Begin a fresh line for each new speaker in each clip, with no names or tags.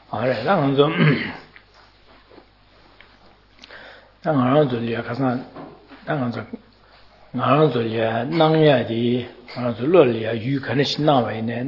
알아. 당한조리야 가서 당한조 나한조리야 낭야디 나한조리야 유칸의 신나와이네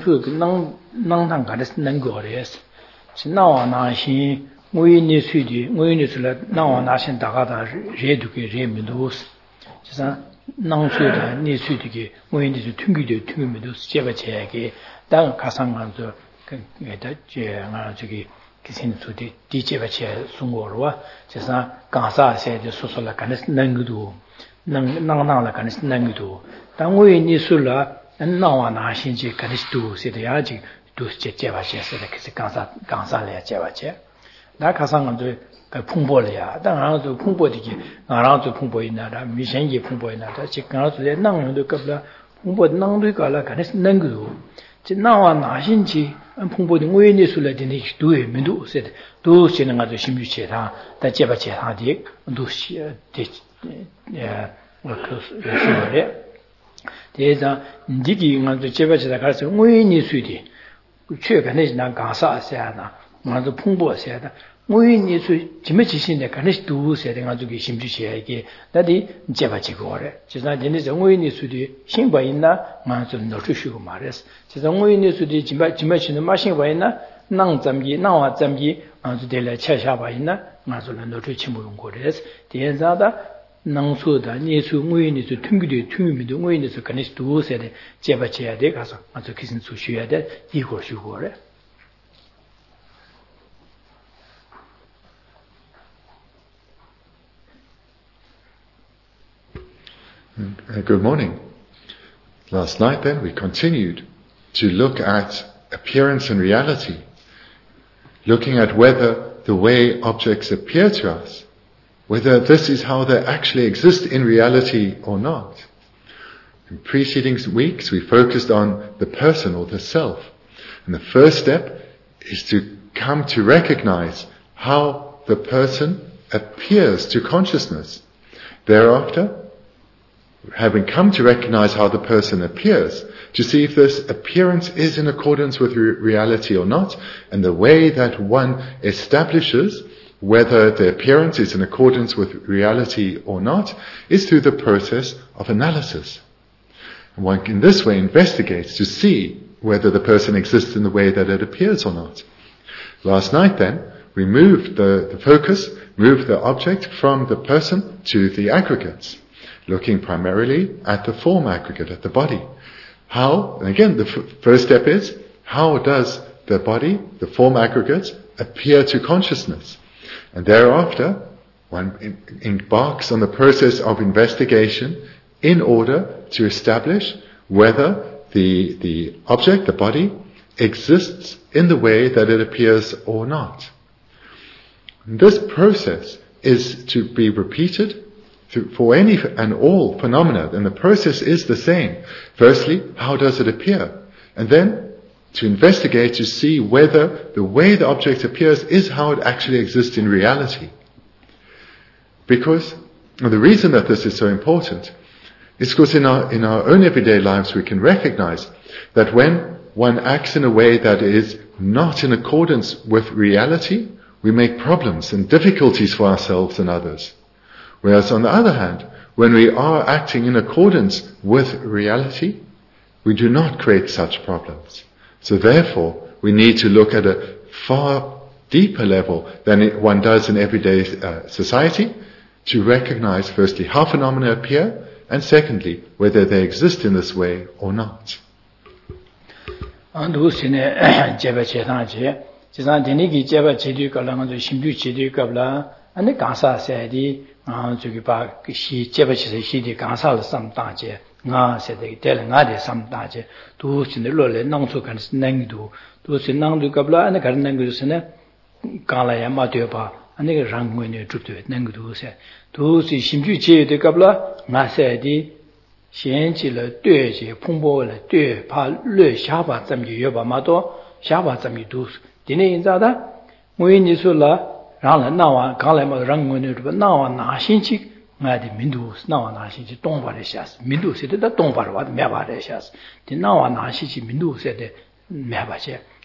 낭당가의 능거레스 신나와 나신 무인이 수디 무인이슬 나와 나신 다가다 레두게 레미도스 지사 낭수다 니수디게 무인이 튕기되 튕기면도스 제바제게 당 가상한도 그게다 제가 저기 기신수디 디제바체 송고로와 지사 강사세데 소소라 간스 능구도 năng là cái năng đủ,当为你说了，那我拿现在看的都是的呀，就都是接吧接是的，可是刚上来接吧接，那看上个就个碰波了呀，当然就碰波的个，然后就碰波一那的，明显也碰波一那的，就刚才在năng都个不了，碰波năng对个了，看的是能够，就那我拿现在碰波的为你说了的那都也没都是的，都是那个就心里接他，但接吧接他的都是的。我可是说的，第一张，你这个我就接不起来，开始我你说的，确肯定是那干啥些呢？我是碰波些的，我你说怎么执行的？肯定是都些的，我就给心里些个，那的接不起过来。就是那今天是我你说的，新白银呢，我就拿出去嘛的是。就是我你说的，怎么去的嘛新白银呢？能怎么的，能我怎么的，我就得来切下白银呢，我就拿出去没用过的是。第二张的。能说的，你说我你说听不的，听不的，我你说肯定是多些的，接不接的，干啥？我就开始做学的，一会儿学过了。
Good morning. Last night then we continued to look at appearance and reality, looking at whether the way objects appear to us, whether this is how they actually exist in reality or not. In preceding weeks we focused on the person or the self. And the first step is to come to recognize how the person appears to consciousness. Thereafter, having come to recognize how the person appears, to see if this appearance is in accordance with reality or not, and the way that one establishes whether the appearance is in accordance with reality or not is through the process of analysis. One in this way investigates to see whether the person exists in the way that it appears or not. Last night then, we moved the focus, moved the object from the person to the aggregates, looking primarily at the form aggregate, at the body. How, and again, the first step is, how does the body, the form aggregates, appear to consciousness? And thereafter, one embarks on the process of investigation in order to establish whether the object, the body, exists in the way that it appears or not. And this process is to be repeated for any and all phenomena, and the process is the same. Firstly, how does it appear? And then to investigate to see whether the way the object appears is how it actually exists in reality. Because the reason that this is so important is because in our own everyday lives we can recognize that when one acts in a way that is not in accordance with reality, we make problems and difficulties for ourselves and others. Whereas on the other hand, when we are acting in accordance with reality, we do not create such problems. So therefore, we need to look at a far deeper level than one does in everyday society to recognize firstly how phenomena appear, and secondly, whether they exist in this way or not.
nga se de tel nga de sam ta je tu sin de lo le nang su kan nang du tu sin nang du kabla an kan nang du sene ka la ya ma de ba an ge rang ngwe ne tu de nang du se tu si sim ju che de kabla nga se de xian ji le de ji pong bo le de pa le xia ba zam ji ye ba ma do xia ba zam yi du de ne yin za da ngwe ni su la rang le na wa ka la ma rang ngwe ne tu na wa na xin ji ngādi mindu nāwa nāshī chī tōngpa rē shiās, mindu sēdē dā tōngpa rē wādi mē bā rē shiās, tī nāwa nāshī chī mindu sēdē mē bā chē,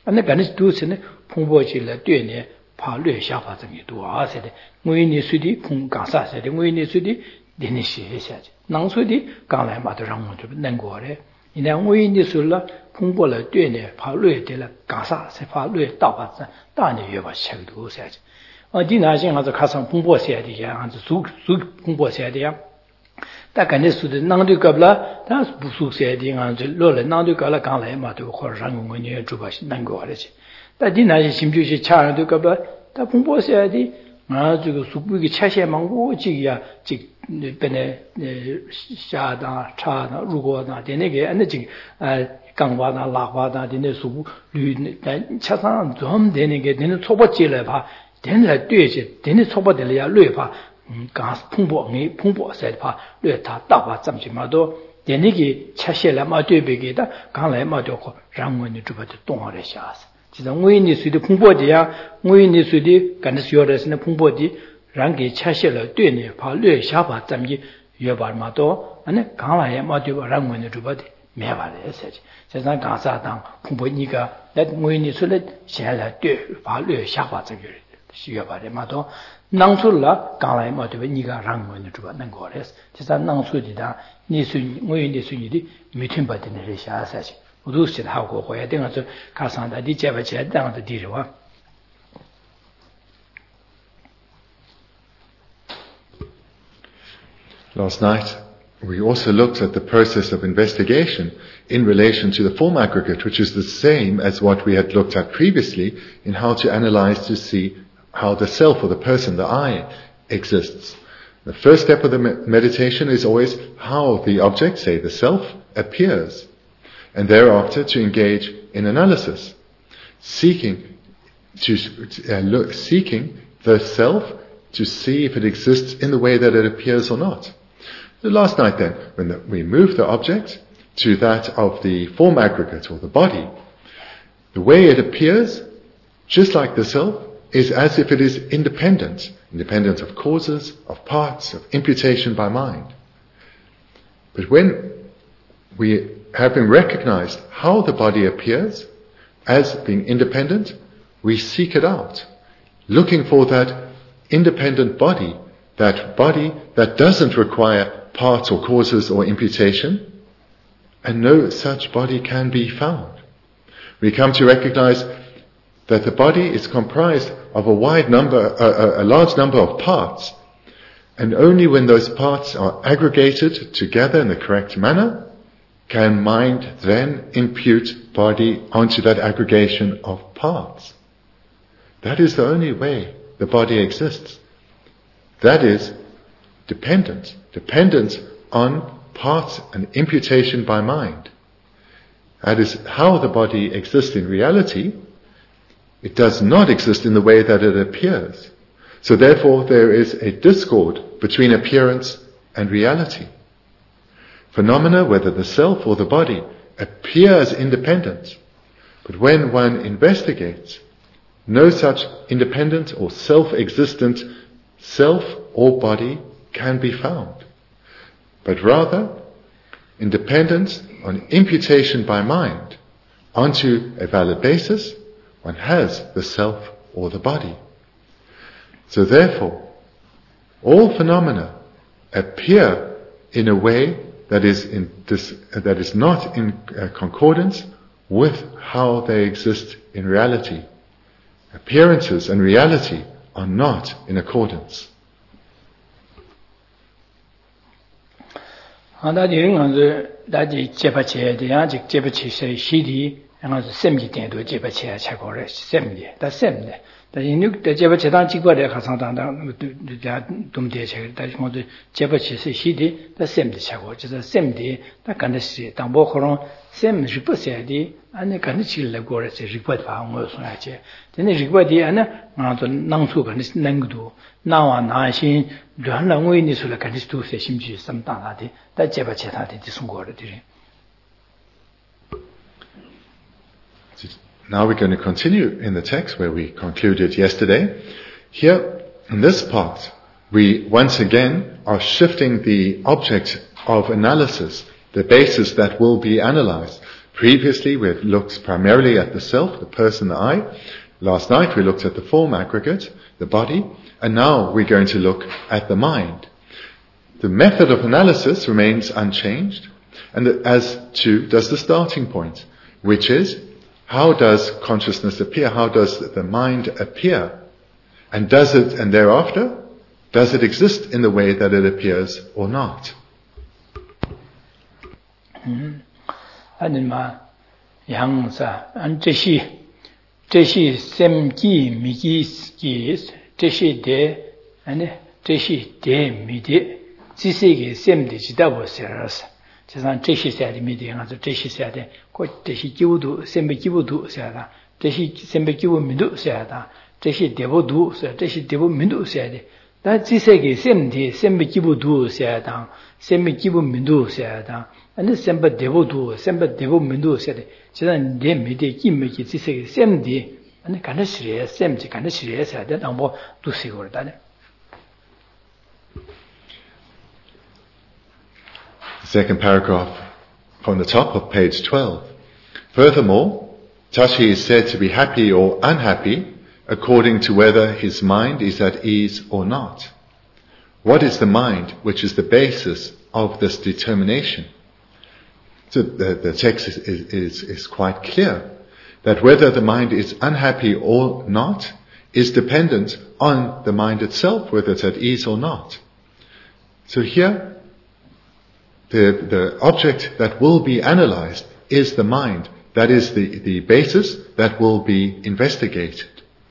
안에 간이 두스네 풍보지를 되네 파뢰 샤파증이 두아세데 무인이 수디 풍가사세데 무인이 수디 데니시 해야지 낭수디 강来마도 랑모도 nen고래 이내 무인이 술라 풍보를 되네 파뢰 되라 가사세 파뢰 다바자 다니 여바 셔도 해야지 어디나신 가서 가상 풍보해야 돼야 한지 수 풍보해야 돼야 다 간에 수도 낭도 갑라 다 부수해야 돼 한지 로래 낭도 갑라 강来마도 거랑고니 주바시 nen고래지 다디나시 심주시 차도 갑라 다 풍보해야 돼 아주 수부기 차셔만 오지야 즉 ben에 샤다 차다 루고다 되네게 안지 강바다 라바다 되네 수부 류 차상 좀 되네게 되는 초보지를 봐 되는 되지 되는 초보들이야 뢰봐 가스 풍보니 풍보세 봐 뢰다 다바 잠지마도 되네게 차셔라 마되베게다 강来마되고 랑원이 주바도 동화를 샤스 지금 우인이 수도 풍보디야 우인이 수디 간스요르스는 풍보디 랑게 차셔를 되네 파뢰 샤바 잠지 여바마도 아니 강라에 마디고 랑원이 주바디 매바레세지 세상 가사당 풍보니가 내 우인이 수를 샤라 되 파뢰 샤바 잠지 여바레마도 낭술라 강라에 마디고 니가 랑원이 주바는 거레스 세상 낭술이다 니수 우인이 수니디 미팅바드네 샤사지 우두스 하고 고야 되어서 가상다 디제바체 당도 디르와
Last night, we also looked at the process of investigation in relation to the form aggregate, which is the same as what we had looked at previously in how to analyze to see how the self or the person, the I, exists. The first step of the meditation is always how the object, say the self, appears, and thereafter to engage in analysis, seeking the self to see if it exists in the way that it appears or not. The last night then, when we moved the object to that of the form aggregate or the body, the way it appears, just like the self, is as if it is independent of causes, of parts, of imputation by mind. But when we having recognized how the body appears as being independent, we seek it out, looking for that independent body that doesn't require parts or causes or imputation, and no such body can be found. We come to recognize that the body is comprised of a large number of parts, and only when those parts are aggregated together in the correct manner can mind then impute body onto that aggregation of parts. That is the only way the body exists. That is dependent on parts and imputation by mind. That is how the body exists in reality. It does not exist in the way that it appears. So therefore there is a discord between appearance and reality. Phenomena, whether the self or the body, appears independent, but when one investigates, no such independent or self-existent self or body can be found, but rather independent on imputation by mind onto a valid basis, one has the self or the body. So therefore, all phenomena appear in a way that is not in concordance with how they exist in reality. Appearances and reality are not in accordance.
인육 제바 제단 직거래 가상당당 동대 제 다시 모두 제바 치세 시디 다 셈디 차고 저 셈디 다 간다시 당보 그런 셈 리포세디 안에 간치 레고레세 리포트 방어 소야제 근데 리포디 안에 아도 낭수 간치 낭도 나와 나신 르한랑외니 소라 간치 두세 심지 삼당하디 다 제바 제다디 디송거르디.
Now we're going to continue in the text where we concluded yesterday. Here, in this part, we once again are shifting the object of analysis, the basis that will be analyzed, Previously, we've looked primarily at the self, the person, the I. Last night, we looked at the form aggregate, the body. And now we're going to look at the mind. The method of analysis remains unchanged, and as to does the starting point, which is, how does consciousness appear? How does the mind appear? And thereafter, does it exist in the way that it appears or not?
지산 제시세야 미디 가서 제시세야 돼. 곧 제시 기부도 셈베 기부도 세야다. 제시 셈베 기부 민도 세야다. 제시 대보도 세 제시 대보 민도 세야 돼. 다 지세게 셈디 셈베 기부도 세야다. 셈베 기부 민도 세야다. 아니 셈베 대보도 셈베 대보 민도 세야 돼. 지산 내 미디 김메기 지세게 셈디 아니 간다시레 셈지 간다시레 세야 돼. 당보 두시고르다.
Second paragraph from the top of page 12. Furthermore, Tashi is said to be happy or unhappy according to whether his mind is at ease or not. What is the mind which is the basis of this determination? So the text is quite clear that whether the mind is unhappy or not is dependent on the mind itself, whether it's at ease or not. So here, the object that will be analyzed is the mind. That is the basis that will be investigated.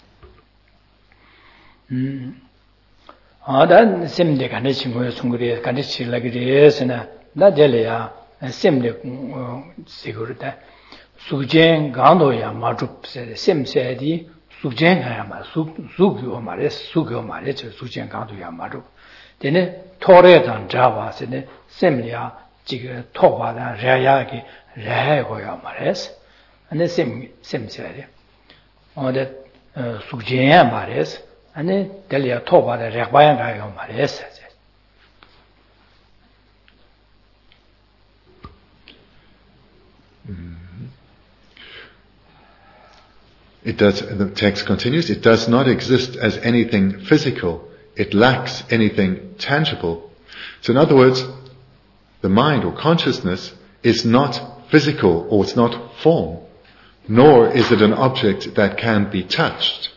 난 셈데 간의 친구의 중국에 간의 실력이 돼서나 나절이야 셈데 시고르다 수쟁 강도야 마줍세 셈세디 수쟁하야 마 수교 말에 저 수쟁 강도야 마줍 되네 토레단 잡아서네 셈이야 지금 토바다 레야기 레고야 말레스 안에 셈세야 어데 수쟁야 말레스 안에 delya toba de rekbayan gayo mares.
The text continues, it does not exist as anything physical. It lacks anything tangible. So in other words, the mind or consciousness is not physical or it's not form, nor is it an object that can be touched.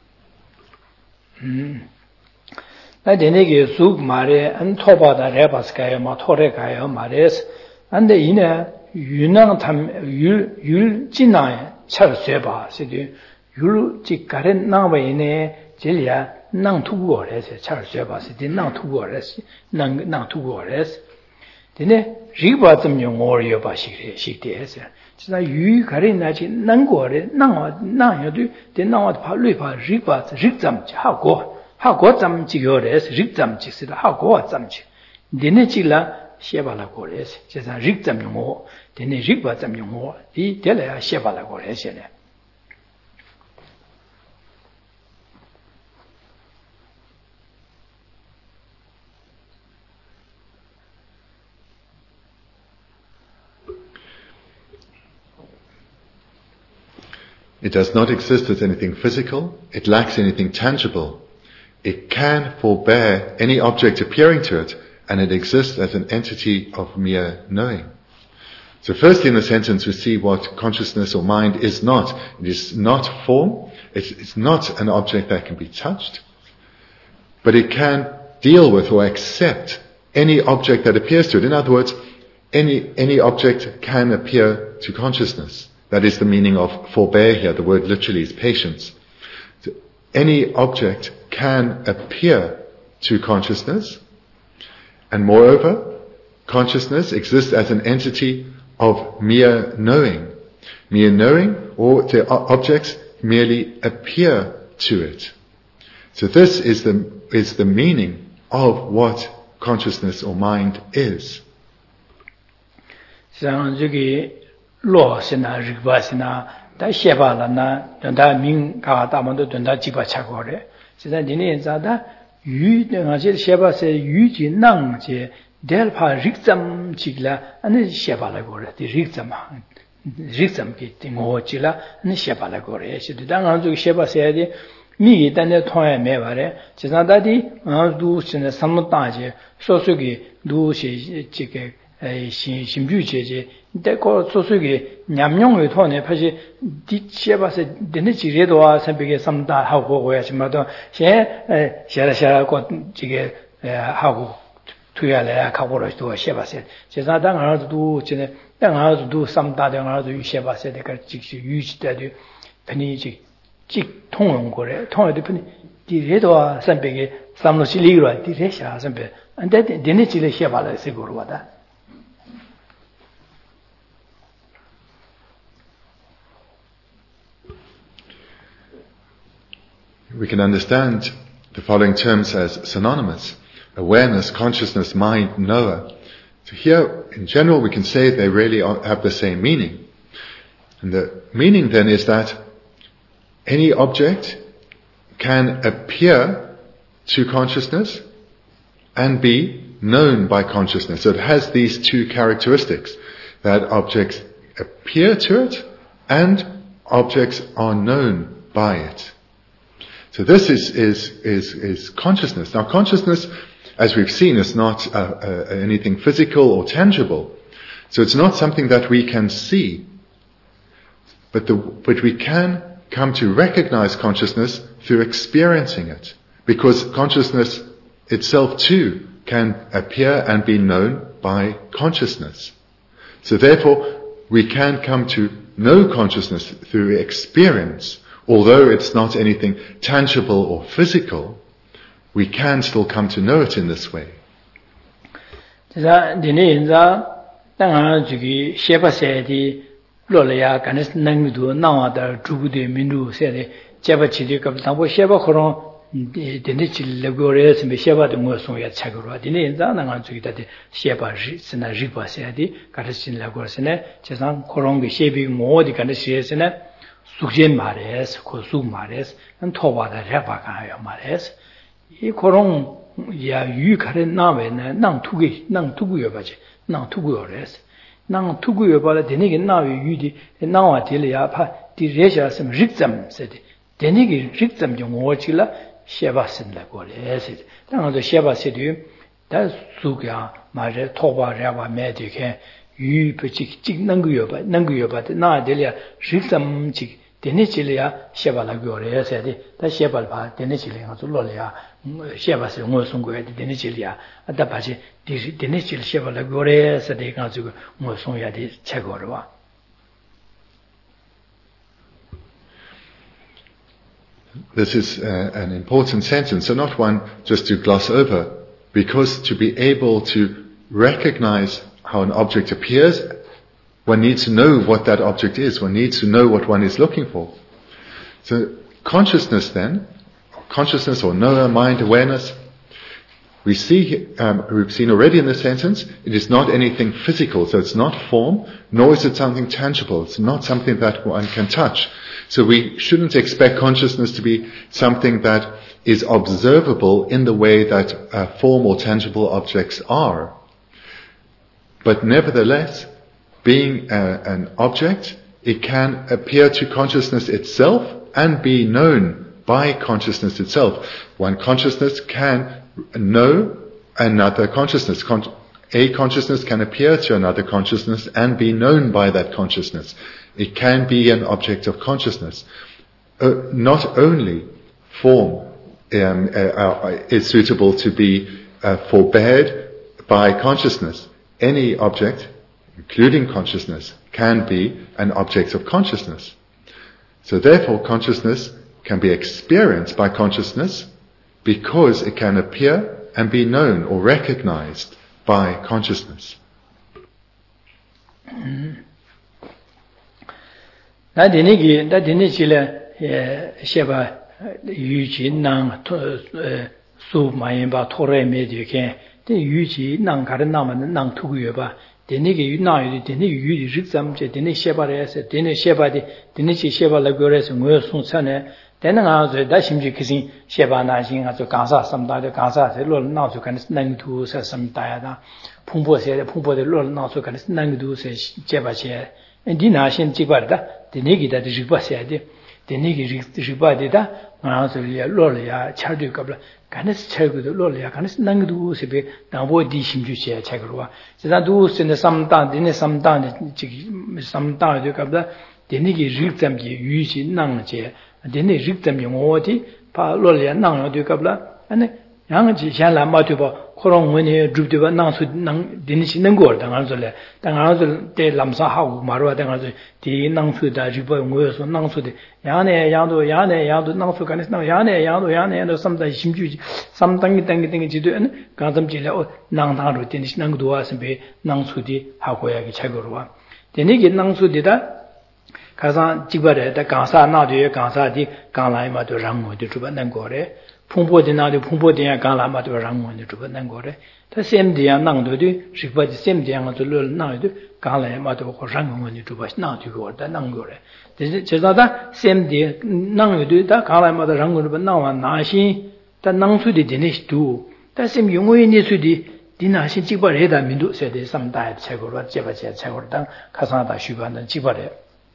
나 되네게 쑥 말에 안 토바다 레바스가요 마 토레가요 말에스 안데 이네 유낭 탐율 진나에 차르세바 시디 율 지가렌 나바이네 질야 낭 투고레세 차르세바 시디 낭 투고레스 낭 투고레스 되네 리바 좀 용어려 바시게 시디에서 진짜 유 가린 나지 낭고레 낭여도 되나와 발루파 리바 릭잠 하고 잠 지거레스 릭잠 지스다 하고 잠지 되네 지라 셰발라 고레스 진짜 릭잠 용어 되네 리바 잠 용어 이 될야 셰발라 고레스네
It does not exist as anything physical. It lacks anything tangible. It can forbear any object appearing to it, and it exists as an entity of mere knowing. So firstly in the sentence we see what consciousness or mind is not. It is not form. It's not an object that can be touched. But it can deal with or accept any object that appears to it. In other words, any object can appear to consciousness. That is the meaning of forbear here. The word literally is patience. So any object can appear to consciousness, and moreover, consciousness exists as an entity of mere knowing. Mere knowing, or the objects merely appear to it. So this is the meaning of what consciousness or mind is.
로스나 리바스나 다 셰발라나 된다 민가 다만도 된다 지바차고래 진짜 니네 자다 유등하지 셰바세 유진낭제 델파 릭잠 지글라 아니 셰발라고래 디 릭잠 릭zam기 띵고지라 니 셰바라 거래 시드당 안주 셰바세야디 미기 단데 통해 매바래 지나다디 두스네 삼무다지 소수기 두시 지게 심주제제 데고 소수기 냠용의 통해 파시 디 셰바세 데네 지레도와 삼백에 삼다 하고 고야지마도 샤라샤라고 지게 하고 투야래 가고로 또 셰바세 지나당 안도 지네 당아도 삼다당아도 셰바세 데가 직시 유지되도 편이지 직 통용 거래 통해도 편이 디레도와 삼백에 삼로실리로 디레샤 삼백 안데 데네 지레 셰바라 세고로 와다
We can understand the following terms as synonymous: awareness, consciousness, mind, knower. So here, in general, we can say they really have the same meaning. And the meaning then is that any object can appear to consciousness and be known by consciousness. So it has these two characteristics, that objects appear to it and objects are known by it. So this is consciousness. Now consciousness, as we've seen, is not anything physical or tangible. So it's not something that we can see. But we can come to recognize consciousness through experiencing it. Because consciousness itself too can appear and be known by consciousness. So therefore, we can come to know consciousness through experience. Although it's not anything tangible or physical, we can still come to know it in this way.
Sukjen mares, kosuk mares, and tobada repakaya mares. I korong ya yu kare nawe nang tugu yobaje, nang tugu yores. Nang tugu yobala denigi nawe yu di nawa tili ya pa di resha sem rikzam sedi. Denigi rikzam jong ochila sheba sin la gole sedi. Tangazo sheba sedi da sukya mare toba repa medike yu pe chik nangu yoba na delia rikzam chik dene chilia sheba la gore sedi da sheba ba dene chilia zo lo ya sheba se ngo song go dene chilia da ba ji dene chilia sheba la gore sedi ga zo ngo song ya de che go ro wa.
This is an important sentence, so not one just to gloss over, because to be able to recognize how an object appears, one needs to know what that object is. One needs to know what one is looking for. So consciousness then, consciousness or knower, mind, awareness, we've seen already in this sentence, it is not anything physical. So it's not form, nor is it something tangible. It's not something that one can touch. So we shouldn't expect consciousness to be something that is observable in the way that form or tangible objects are. But nevertheless, being an object, it can appear to consciousness itself and be known by consciousness itself. One consciousness can know another consciousness. A consciousness can appear to another consciousness and be known by that consciousness. It can be an object of consciousness. Not only form is suitable to be forbade by consciousness. Any object, including consciousness, can be an object of consciousness. So therefore consciousness can be experienced by consciousness because it can appear and be known or recognized by consciousness.
Da dini chile sheba yuji nang su mayinba tore medyu den yuji nang kare nang tugu yoba deni ge yu na yu deni yu rizam je deni sheba res deni sheba de deni chi sheba la gores ngo sung chane deni nga zo da simji kisin sheba na jin ga zo gangsa samda de gangsa se lo na zo kan nang tu sa samda ya da phungbo se de lo na zo kan nang du se jeba che 디나신 찍바다 데네기다 리바세야데 데네기 리바데다 마나솔리아 로리아 차르디캅라 가네스 차르고도 로리아 가네스 난기도 세베 나보디 심주시야 차그로와 지다도 센데 삼단 데네 삼단 지기 삼단 되갑다 데네기 리tam기 유시 낭제 데네 리tam이 오디 파 로리아 낭 되갑라 아니 양지 샤라 마투바 코롱원이 주드바 낭수 낭 데니시 능고 당한솔레 당한솔 때 람사하고 마루와 당한솔 디 낭수다 리바 모여서 낭수데 야네 양도 낭수 간에서 야네 양도 삼다 심주지 삼당이 당기 지도 가담지래 낭당으로 데니시 낭도 와서베 낭수디 하고야기 차거로와 데니기 낭수디다 가상 지바레다 강사 나도에 강사디 강라이마도 랑모디 주바 능고래 풍보디나도 풍보디야 강라마도 랑모니 주바 능고래 다 셈디야 낭도디 시바디 셈디야가 둘을 나도 강라이마도 랑모니 주바 나도고다 낭고래 제자다 셈디 낭요도 다 강라이마도 랑고르바 나와 나시 다 낭수디 데니스도 다 셈 용어인이 수디 디나시 지바레다 민도 세데 삼다에 최고로 제바제 최고로다 가상하다 쉬반다 지바레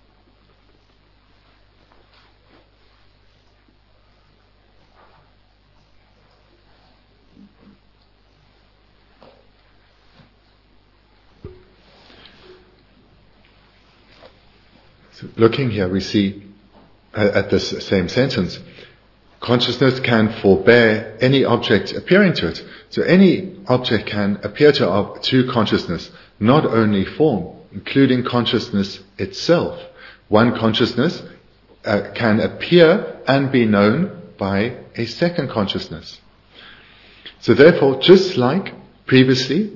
Looking here, we see at this same sentence, consciousness can forbear any object appearing to it. So any object can appear to consciousness, not only form, including consciousness itself. One consciousness can appear and be known by a second consciousness. So therefore, just like previously,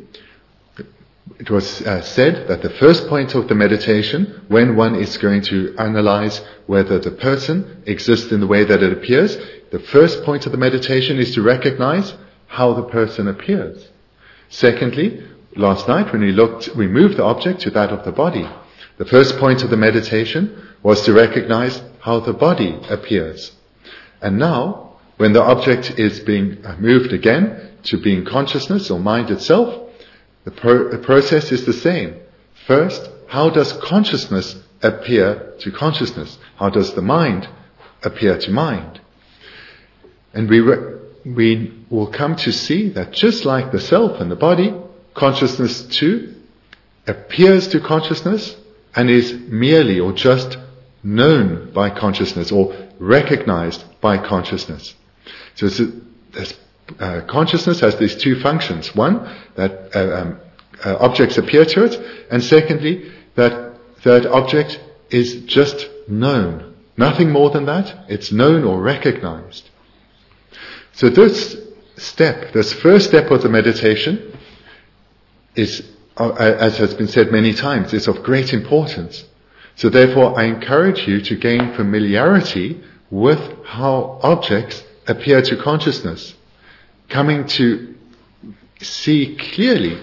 it was said that the first point of the meditation, when one is going to analyze whether the person exists in the way that it appears, the first point of the meditation is to recognize how the person appears. Secondly, last night when we moved the object to that of the body. The first point of the meditation was to recognize how the body appears. And now, when the object is being moved again to being consciousness or mind itself, the process is the same. First, how does consciousness appear to consciousness? How does the mind appear to mind? And we will come to see that just like the self and the body, consciousness too appears to consciousness and is merely or just known by consciousness or recognized by consciousness. So consciousness has these two functions. One, that objects appear to it, and secondly, that object is just known. Nothing more than that. It's known or recognized. So this first step of the meditation is, as has been said many times, is of great importance. So therefore, I encourage you to gain familiarity with how objects appear to consciousness, coming to see clearly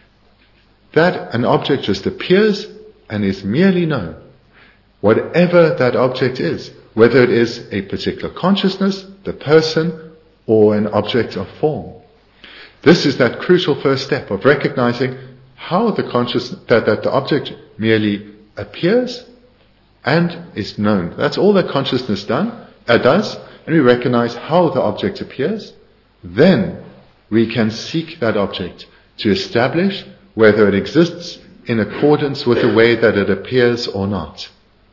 that an object just appears and is merely known. Whatever that object is, whether it is a particular consciousness, the person, or an object of form. This is that crucial first step of recognizing how that the object merely appears and is known. That's all that consciousness does, and we recognize how the object appears. Then we can seek that object to establish whether it exists in accordance with the way that it appears or not.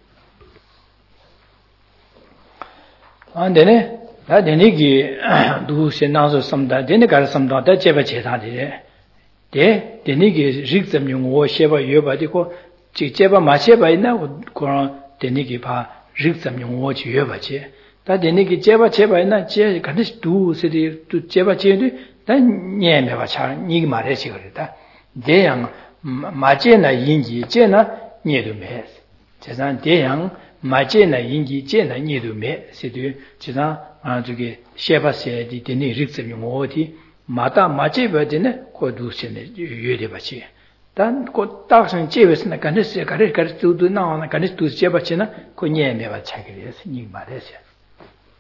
대양 마제나 인기 제나 녀도메 제산 대양 마제나 인기 제나 녀도메 세드 제산 저기 셰바세디 데니 릭스미 모디 마다 마제버데네 고두세네 유에데바치 단고 딱선 제베스나 간데스 가르도 나와나 간데스 두 제바치나 고녀메바 차기레스 니 말레세.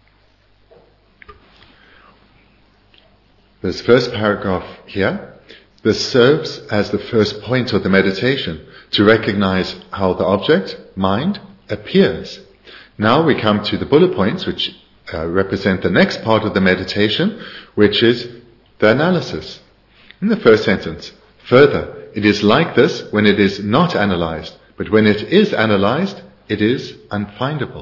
This first paragraph here this serves as the first point of the meditation, to recognize how the object, mind, appears. Now we come to the bullet points, which represent the next part of the meditation, which is the analysis. In the first sentence, further, it is like this when it is not analyzed, but when it is analyzed, it is unfindable.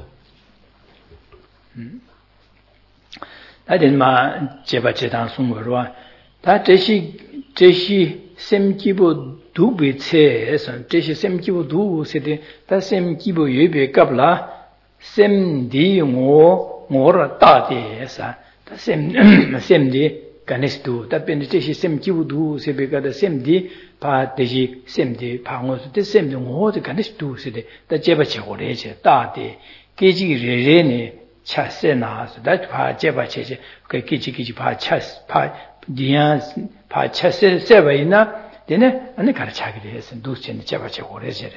다든마 제바제단 송거와 다 제시 셈기보 두비체에서 제시 셈기보 두세데 다 셈기보 예베 갑라 셈디 ngo라 따데사 다 셈디 가네스도 다 벤데 제시 셈기보 두세베가다 셈디 바 대시 셈디 방어스 데 셈디 ngo도 가네스도 세데 다 제바체 오레제 따데 계지 레레네 차세나서 다 파제바체제 그 기지기지 파 디안 파차세 세바이나 되네 아니 가르치게 돼서 누스는 제바체 오래제래.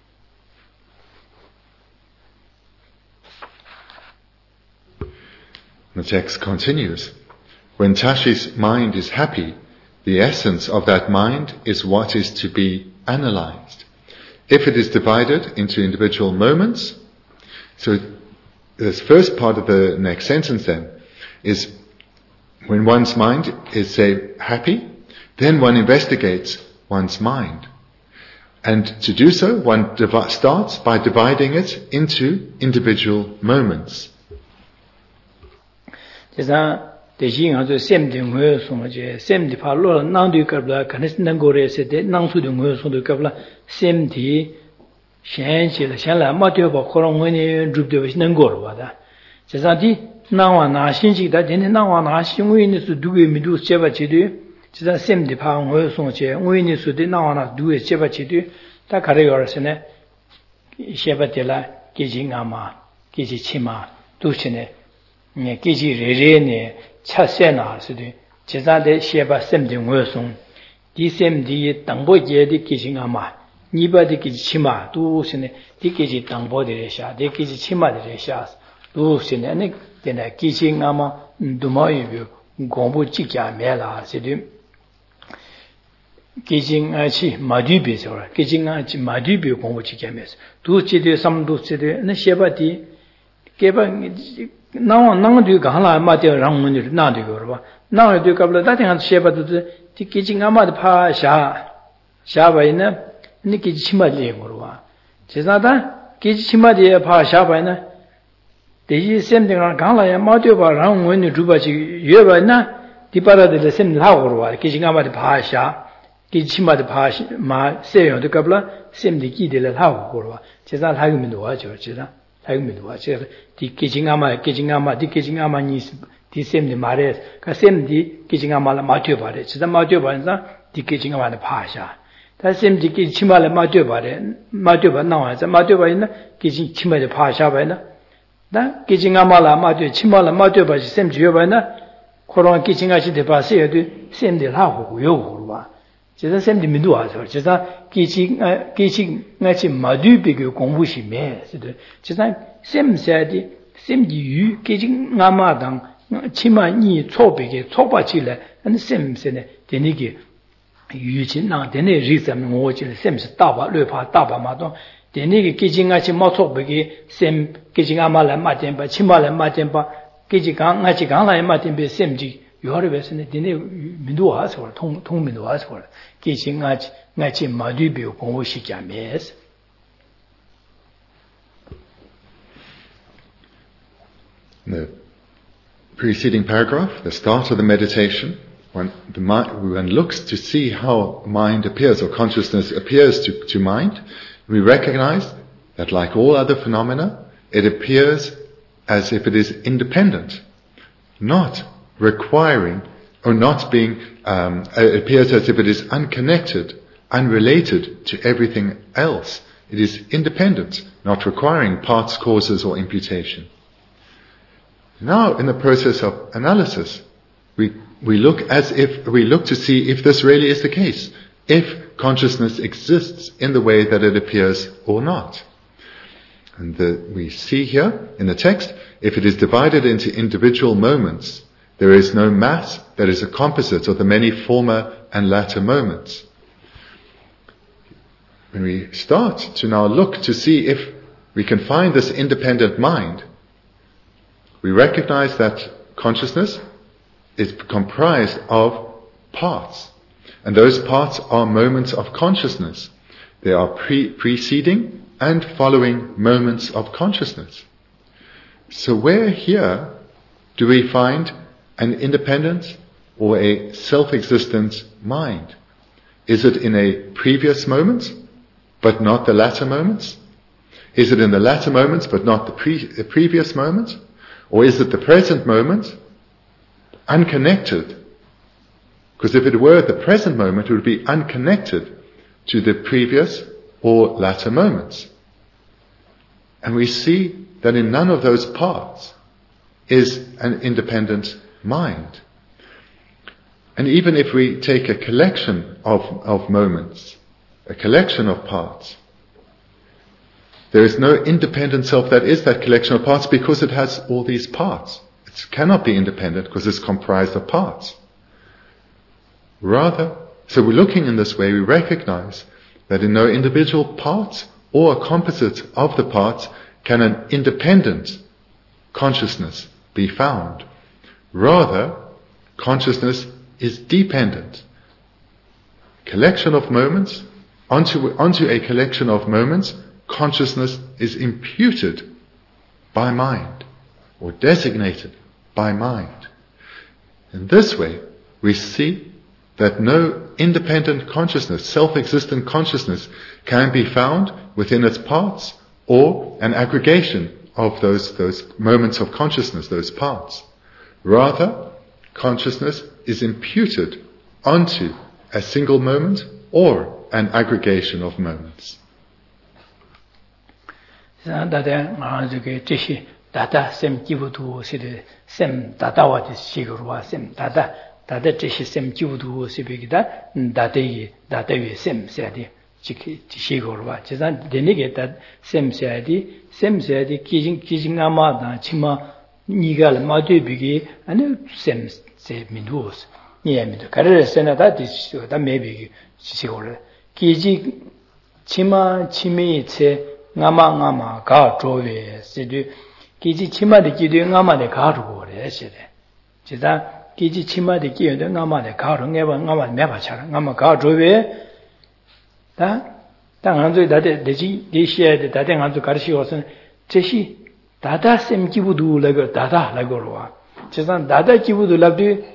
The text continues. When Tashi's mind is happy, the essence of that mind is what is to be analyzed. If it is divided into individual moments, so this first part of the next sentence then is when one's mind is, say, happy, then one investigates one's mind. And to do so, one starts by dividing it into individual moments.
대신 아주 샘딩 왜 소모제 샘디 팔로 나도 갑라 가네스는 거래세데 나수도 뭐 소도 갑라 샘디 현실의 현라 마디오바 코롱원이 줍되는 거로 봐다. 제사디 나와 나 신식다 되는 나와 나 신의인수 두개 미두 제바치디 제사 샘디 파응 왜 소모제 의인수데 나와 나 두개 제바치디 다 가려서네 셰바텔라 기징아마 기지치마 두시네 네 기지 레레네 차세나 수디 제자데 셰바 샘디 외송 디셈디 당보제디 기징아마 니바디 기지치마 두시네 디기지 당보데레샤 디기지 치마데레샤 두시네 아니 되나 기징아마 두마이비 공부 찍자메라 시디 기징아치 마디비서 기징아치 마디비 공부 찍자메스 두치데 삼두치데 네 셰바디 개바 나와 나도 가라 마디어 랑문이 나도 그러봐 나도 갑라 다팅한 셰바도 디기징아마데 파샤 샤바이나 니기 치마리에 그러와 제자다 기지 치마리에 파샤바이나 대지 셈딩랑 강라야 마디어바 랑문이 주바지 예바이나 디파라데 셈 하고 그러와 기징아마데 파샤 기지 치마데 파시 마 세요도 갑라 셈디 기데를 하고 그러와 제자 하기면도 와죠 제자 하기면도 와 제가 디기징아마 디기징아마니 디셈디 마레 가셈디 기징아마라 마디어바레 제자 마디어바인사 디기징아마데 파샤 다셈디 기치마라 마디어바레 마디어바 나와서 마디어바이나 기지 치마데 파샤바이나 나 기징아마라 마디어 치마라 마디어바지 셈지여바이나 코로나 기징아시데 바세여도 셈디 하고 요고와 제가 셈디 민도 와서 제가 기징아치 마디비게 공부시메 제가 셈세디 셈지 기징아마당 치마니 초비게 초바치래 안 셈세네 되니게 유진나 되네 리섬 뭐지 셈스 따바 뢰파 따바마도 되니게 기징아치 마초비게 셈 기징아마라 마템바 치마라 마템바 기지강아치 강라에 마템베 셈지 요르베스네 되네 민도 와서 통민도 와서 기징아치 나치 마디비 공부시자메스
The preceding paragraph, the start of the meditation, when one looks to see how mind appears or consciousness appears to mind, we recognize that like all other phenomena, it appears as if it is independent, not requiring or not being, it appears as if it is unconnected, unrelated to everything else. It is independent, not requiring parts, causes or imputation. Now, in the process of analysis, we look to see if this really is the case, if consciousness exists in the way that it appears or not. And we see here in the text, if it is divided into individual moments, there is no mass that is a composite of the many former and latter moments. When we start to now look to see if we can find this independent mind, we recognize that consciousness is comprised of parts. And those parts are moments of consciousness. They are preceding and following moments of consciousness. So where here do we find an independent or a self-existent mind? Is it in a previous moment, but not the latter moments? Is it in the latter moments, but not the previous moment? Or is it the present moment, unconnected? Because if it were the present moment, it would be unconnected to the previous or latter moments. And we see that in none of those parts is an independent mind. And even if we take a collection of moments, a collection of parts, there is no independent self that is that collection of parts because it has all these parts. It cannot be independent because it's comprised of parts. Rather, so we're looking in this way, we recognize that in no individual part or a composite of the parts can an independent consciousness be found. Rather, consciousness is dependent. Collection of moments, onto a collection of moments, consciousness is imputed by mind, or designated by mind. In this way, we see that no independent consciousness, self-existent consciousness, can be found within its parts or an aggregation of those moments of consciousness, those parts. Rather, consciousness is imputed onto a single moment or an aggregation of moments.
다다 제시 셈 기부도 세비기다 다다위 셈 세야디 지시고로 봐. 제가 되니게 다 셈세야디 기징아마다 치마 니갈 마드비기 아니 셈세 민두스 니에미도 가르세나다 디시다 메비기 지시고로 기지 치마 치미체 나마나마 가 조웨 세디 기지 치마데 기도 나마데 가르고래 세데 제가 기지 치마데 끼어도 나마데 가르게바 나마 매바차라 나마 가조베 다 당한조 다데 되지 디시에데 다데 한조 가르시고선 제시 다다 셈 기부도 라고 다다 라고로와 제가 다다 기부도 라도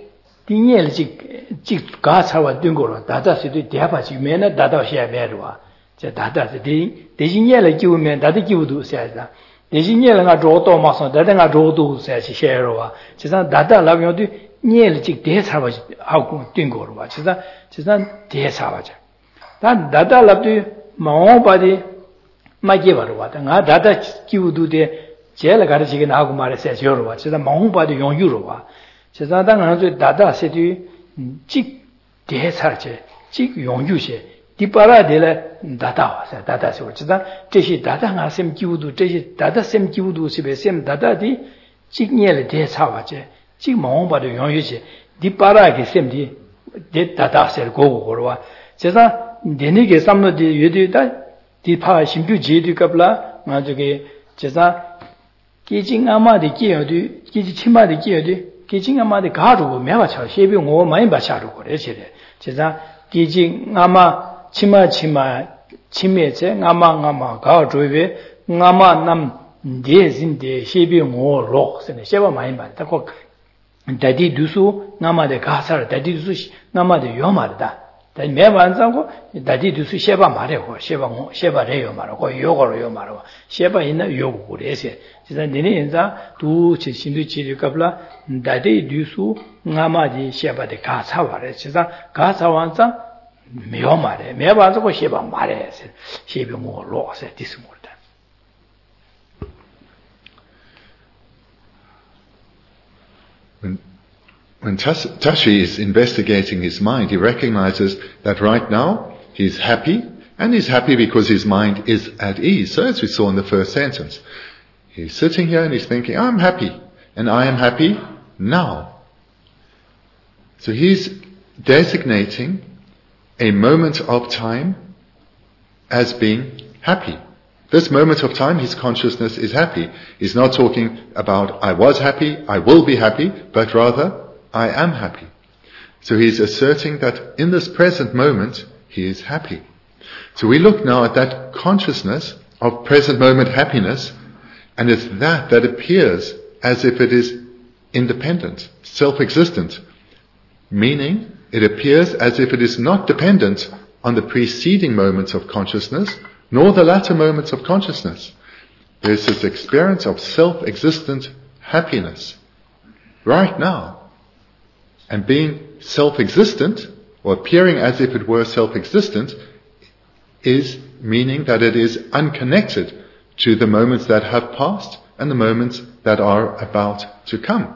띵엘직 직 가사와 띵고로 다다 시도 대바지 메나 다다 시야베로와 제 다다 대신예를 기우면 다다 기부도 세야다 대신예가 조도 마서 다다가 조도 세야시 셰로와 제가 다다 라고도 니엘직 대사바지 하고 띵고로 와 제가 대사바자 단 다다 라도 마오바디 마게바로 와다 나 다다 기우도데 제일 가르치게 나하고 말했어요 저로 와 제가 마오바디 용유로 와 제가 당한테 다다 세디 직 대사제 직 용유세 디파라데라 다다 와서 다다 세고 제가 제시 다다 나셈 기우도 제시 다다 셈 기우도 세베 셈 다다디 직니엘 대사와제 지금 마음바도 용유시 디파라게 셈디 데 다다셀 고고로와 제가 내내게 삼노디 여디다 디파 심규 제디갑라 나저게 제가 기징아마디 끼어디 기지 치마디 끼어디 기징아마디 가르고 매바차 셰비 오 많이 바샤로 그래 제가 기징아마 치마 치메제 아마 가르베 아마 남 데진데 셰비 오로 세네 셰바 많이 바다 다디 두수 나마데 가사를 다디 두수 나마데 요마르다 다디 매반상고 다디 두수 셰바 말해고 셰바레요 말하고 요거로 요 말하고 셰바 있나 요고 그래세 진짜 니네 인자 두 신도 지리갑라 다디 두수 나마디 셰바데 가사 말해 진짜 가사 완자 요 말해 매반상고 셰바 말해 셰비 뭐 로세 디스모르다
When Tashi is investigating his mind, he recognizes that right now he's happy, and he's happy because his mind is at ease. So as we saw in the first sentence, he's sitting here and he's thinking, I'm happy, and I am happy now. So he's designating a moment of time as being happy. This moment of time, his consciousness is happy. He's not talking about, I was happy, I will be happy, but rather, I am happy. So he's asserting that in this present moment, he is happy. So we look now at that consciousness of present moment happiness, and it's that appears as if it is independent, self-existent, meaning it appears as if it is not dependent on the preceding moments of consciousness, nor the latter moments of consciousness. There's this experience of self-existent happiness right now. And being self-existent, or appearing as if it were self-existent, is meaning that it is unconnected to the moments that have passed and the moments that are about to come.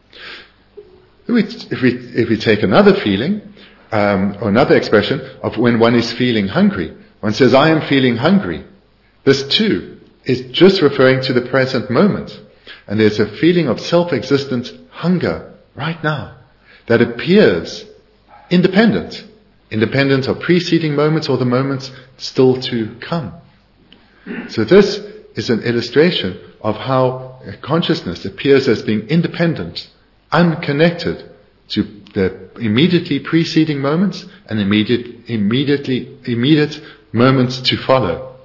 If we take another feeling, or another expression of when one is feeling hungry, one says, I am feeling hungry. This too is just referring to the present moment. And there's a feeling of self-existent hunger right now that appears independent of preceding moments or the moments still to come. So this is an illustration of how consciousness appears as being independent, unconnected to the immediately preceding moments and immediate moments to follow.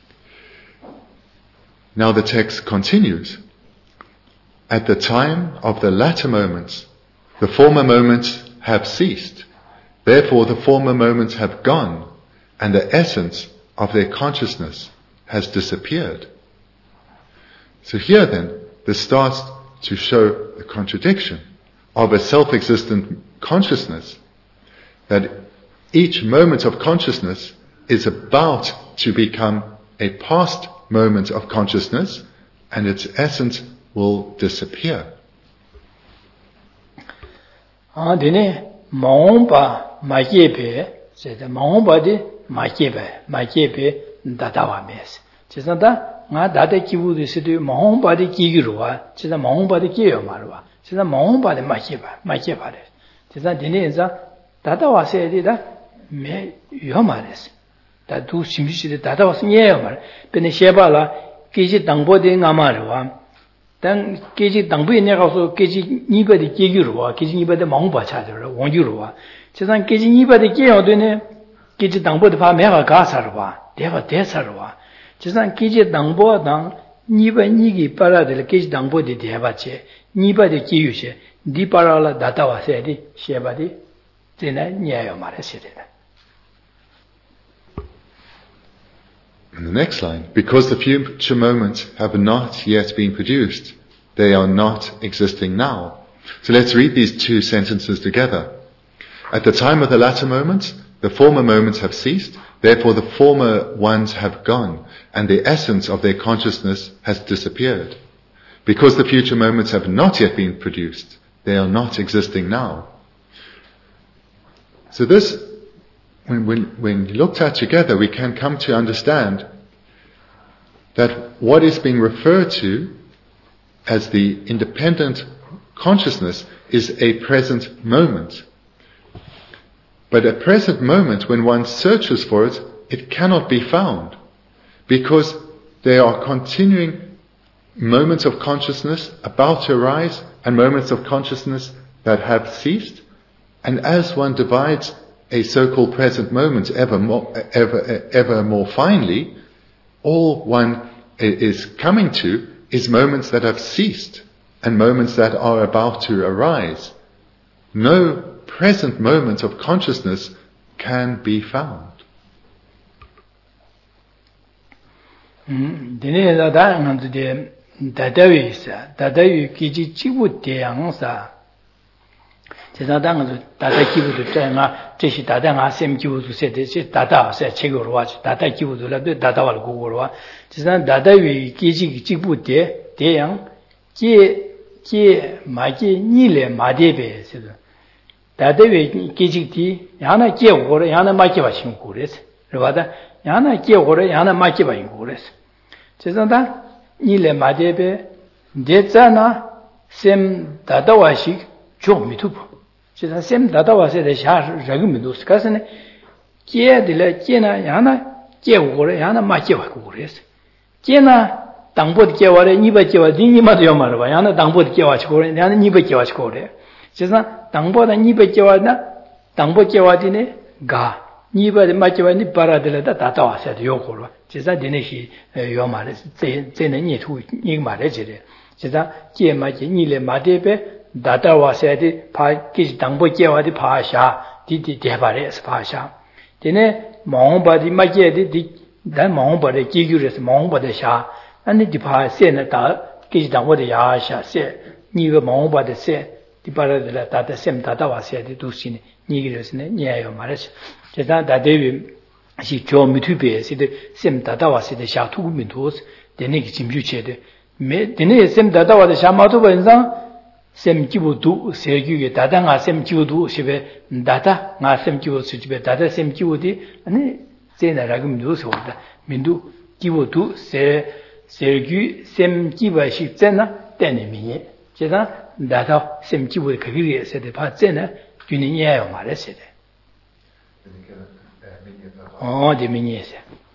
Now the text continues. At the time of the latter moments, the former moments have ceased. Therefore the former moments have gone, and the essence of their consciousness has disappeared. So here then, this starts to show the contradiction of a self-existent consciousness, that each moment of consciousness is about to become a past moment of consciousness, and its essence will disappear.
Dine maomba majepe, said maomba de majepe datawa mes. Chisanda, nga data kibu de situ maomba de kigiruwa, chisa maomba de kiyo marwa, chisa maomba de majepa. Chisa dine inza datawa se da me yomares. Da du simshi de datawa se yomar. Pene sheba la kiji dangbo de ngamarwa. Dan keji dangbu ne ga so keji niba de gegiruwa keji niba de mangba cha de wangjuruwa chesan keji niba de geyo de ne keji dangbu de ba me ga ga sarwa deba de sarwa chesan keji dangbu dang niba ni gi para de keji dangbu de deba che niba de geyu che di para la data wa se di sheba di tena nyayo mare se de.
And the next line, because the future moments have not yet been produced, they are not existing now. So let's read these two sentences together. At the time of the latter moments, the former moments have ceased, therefore the former ones have gone, and the essence of their consciousness has disappeared. Because the future moments have not yet been produced, they are not existing now. So this, when looked at together, we can come to understand that what is being referred to as the independent consciousness is a present moment. But a present moment, when one searches for it, it cannot be found, because there are continuing moments of consciousness about to arise and moments of consciousness that have ceased. And as one divides a so-called present moment ever more finely, all one is coming to is moments that have ceased and moments that are about to arise. No present moment of consciousness can be found.
제사당은 다다 기부도 때가 제시 다다가 셈 기부도 세대시 다다 세 책으로 와 다다 기부도라도 다다월 고고로 와 제사 다다위 기지 직부대 대양 제 마기 니레 마데베 세도 다다위 기지티 야나 제고로 야나 마기 바신 고레스 그러다 야나 제고로 야나 마기 바인 고레스 제사다 니레 마데베 데자나 셈 다다와식 좀 미투부 제가 셈 다다 와서 대샤 저기 믿었어. 가서는 제들에 제나 야나 제고래 야나 마제고 그래서 제나 당보드 제와래 니바 제와 니마도 요마를 봐 야나 당보드 제와 치고래 야나 니바 제와 치고래 그래서 당보다 니바 제와나 당보 제와디네 가 니바데 마제와니 바라들다 다다 와서도 요고로 그래서 되네시 요마를 제는 니투 니 말에 지래 그래서 제마제 니레 마데베 다다 와서디 파 기지 당보 제와디 파샤 디디 대바레스 파샤 되네 마옹바디 마제디 다 마옹바데 기규레스 마옹바데 샤 아니 디파 세나 다 기지 당보데 야샤 세 니가 마옹바데 세 디바라들라 다다 셈 다다 와서디 두시네 니기레스네 니야요 말레스 제가 다데비 시 조미투베 시데 셈 다다 와서디 샤투구 민도스 되네기 짐주체데 메 되네 셈 다다 와데 샤마도 번상 셈 기부도 세규게 다다가 셈 기부도 시베 다다 nga 셈 기부 시베 다다 셈 기부디 아니 제나라고 민도서다 민도 기부도 세규 셈 기부시 제나 때니미 제가 다다 셈 기부 그게 세데 봐 제나 균이에요 말했어요. 디미니에세.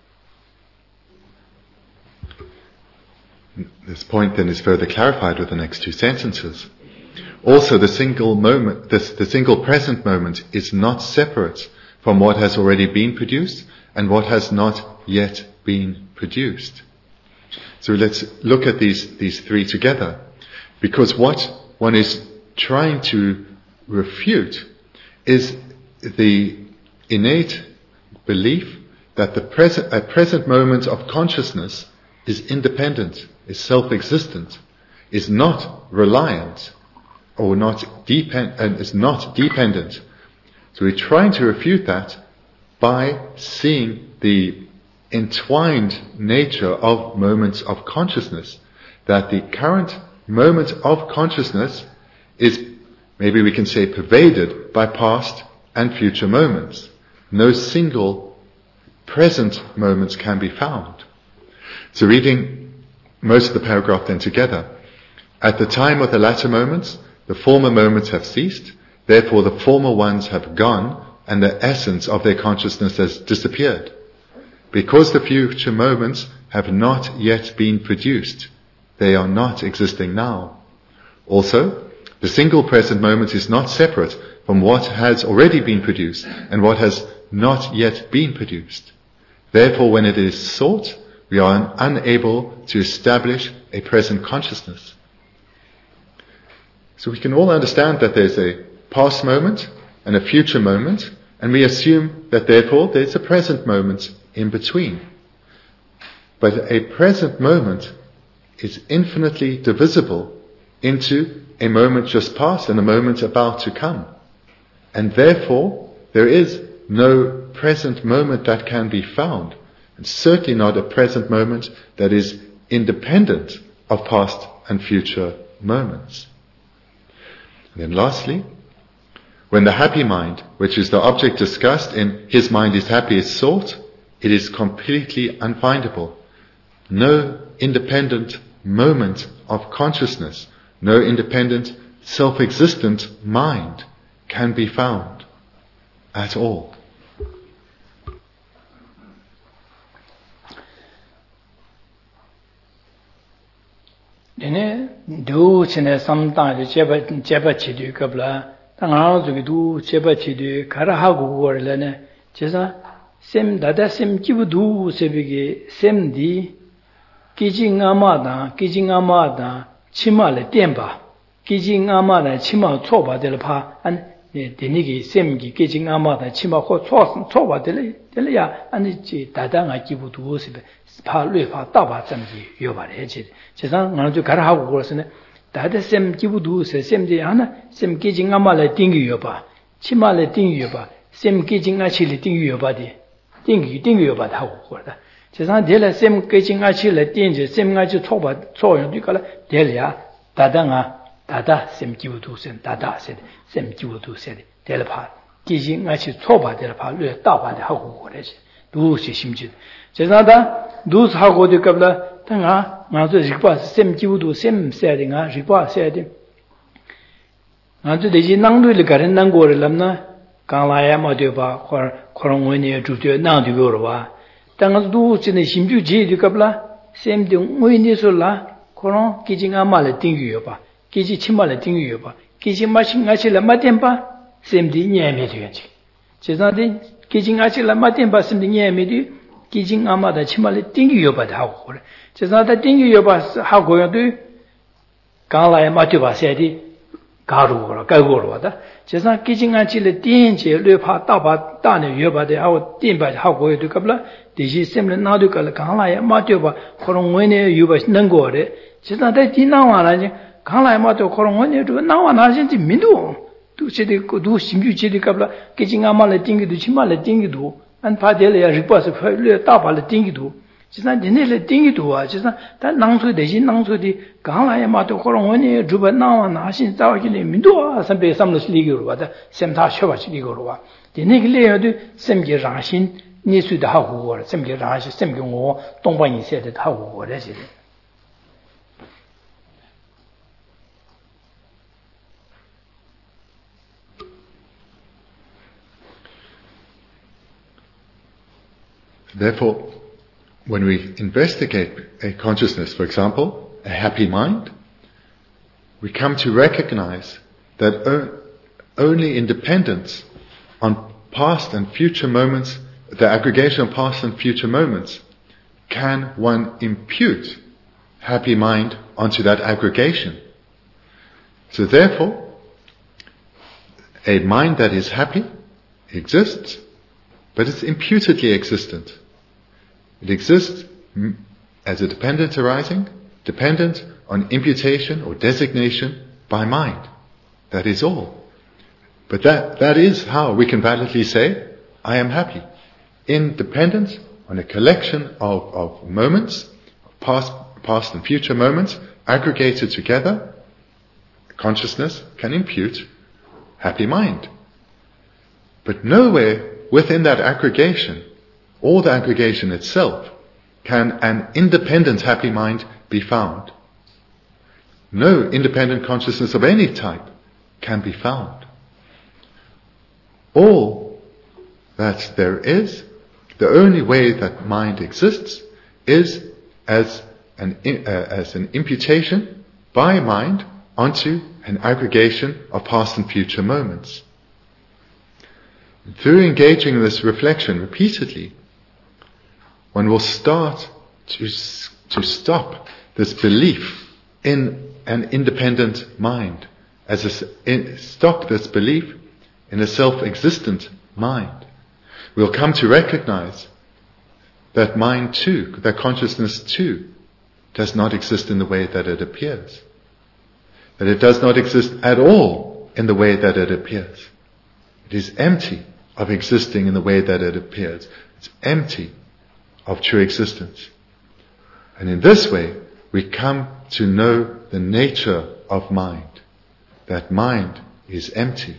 This point then is further clarified with the next two sentences. Also, the single moment, the single present moment is not separate from what has already been produced and what has not yet been produced. So let's look at these three together, because what one is trying to refute is the innate belief that a present moment of consciousness is independent, is self-existent, is not reliant, or is not dependent. So we're trying to refute that by seeing the entwined nature of moments of consciousness, that the current moment of consciousness is, maybe we can say, pervaded by past and future moments. No single present moments can be found. So reading most of the paragraph then together. At the time of the latter moments, the former moments have ceased, therefore the former ones have gone, and the essence of their consciousness has disappeared. Because the future moments have not yet been produced, they are not existing now. Also, the single present moment is not separate from what has already been produced and what has not yet been produced. Therefore, when it is sought, we are unable to establish a present consciousness. So we can all understand that there's a past moment and a future moment, and we assume that therefore there's a present moment in between. But a present moment is infinitely divisible into a moment just past and a moment about to come. And therefore, there is no present moment that can be found, and certainly not a present moment that is independent of past and future moments. And then lastly, when the happy mind, which is the object discussed in his mind is happy, is sought, it is completely unfindable. No independent moment of consciousness, no independent self-existent mind can be found at all.
Dene do chene samta de cheba chidu kabla tanga zu du cheba chidu kara ha gu gorle ne chesa sem dada sem kibu du sebige sem di kijing amada chima le temba kijing amada chima choba de pa an dene gi sem gi kijing amada chima ho choba de ya an ji dada nga kibu du sebe pa lue pa da ba zam ji yo ba le ji 제가 나도 가라하고 그러서네 다들 셈 기부도 셈지 하나 셈 기징 아마래 띵이요 봐 치마래 띵이요 봐셈 기징 아치래 띵이요 봐디 띵이요 봐 하고 그러다 제가 내가 셈 기징 아치래 띵지 셈 아치 초바 초용도 가라 될야 다다 셈 기부도 다다 셈 기부도 될파 기징 아치 초바 될파 뢰 따바디 하고 그러지 두시 심지 제가다 두스 하고 되qabla tanga ngazo rikpa sem jibudu sem sede nga rikpa sede ngazo deji nangdu le garen nangore lamna 강라야 마되바 코롱원에 주죠 나도요로와 당도 진의 심주 제디갑라 샘등 의니솔라 코롱 기징아 말에 띵유요바 기지 침말에 띵유요바 기지 마싱아실라 마템바 샘디 녀메 되지 제자데 기징아실라 마템바 샘디 녀메디 기징아마다 침말에 띵유요바다 하고 그래 제자다 띵유요바 하고요도 강라야 마되바 세디 가루로 가고로다 제사 기징아질의 띵제 뢰파 다바 다네 여바데 하고 띵바 하고요도 갑라 대시 셈을 나도 갈 강라야 마되바 코롱원에 유바 능고래 제사다 디나와라니 강라야 마되 코롱원에 두 나와나신지 민도 두세데 두 심주지데 갑라 기징아말에 띵기도 치말에 띵기도 안 파델야 리파스 펄레 다발에 띵기도 지난 내내 띵기도와 지난 다 낭소 대신 낭소디 강라야 마도 코롱원이 주바 나와 나신 자와기네 민도와 선배 삼르스 리기로 와다 셈다 셔바시 리기로 와 되네길래도 셈게 라신 니수도 하고 와 셈게 라신 셈게 오 동반이 세대 하고 그래지
Therefore, when we investigate a consciousness, for example, a happy mind, we come to recognize that only in dependence on past and future moments, the aggregation of past and future moments, can one impute happy mind onto that aggregation. So therefore, a mind that is happy exists, but it's imputedly existent. It exists as a dependent arising, dependent on imputation or designation by mind. That is all. But that is how we can validly say, I am happy. In dependence on a collection of moments, past and future moments, aggregated together, consciousness can impute happy mind. But nowhere within that aggregation, or the aggregation itself, can an independent happy mind be found. No independent consciousness of any type can be found. All that there is, the only way that mind exists, is as an imputation by mind onto an aggregation of past and future moments. Through engaging in this reflection repeatedly, one will start to stop this belief in an independent mind, stop this belief in a self-existent mind. We'll come to recognize that mind too, that consciousness too, does not exist in the way that it appears. That it does not exist at all in the way that it appears. It is empty of existing in the way that it appears. It's empty of true existence. And in this way, we come to know the nature of mind. That mind is empty.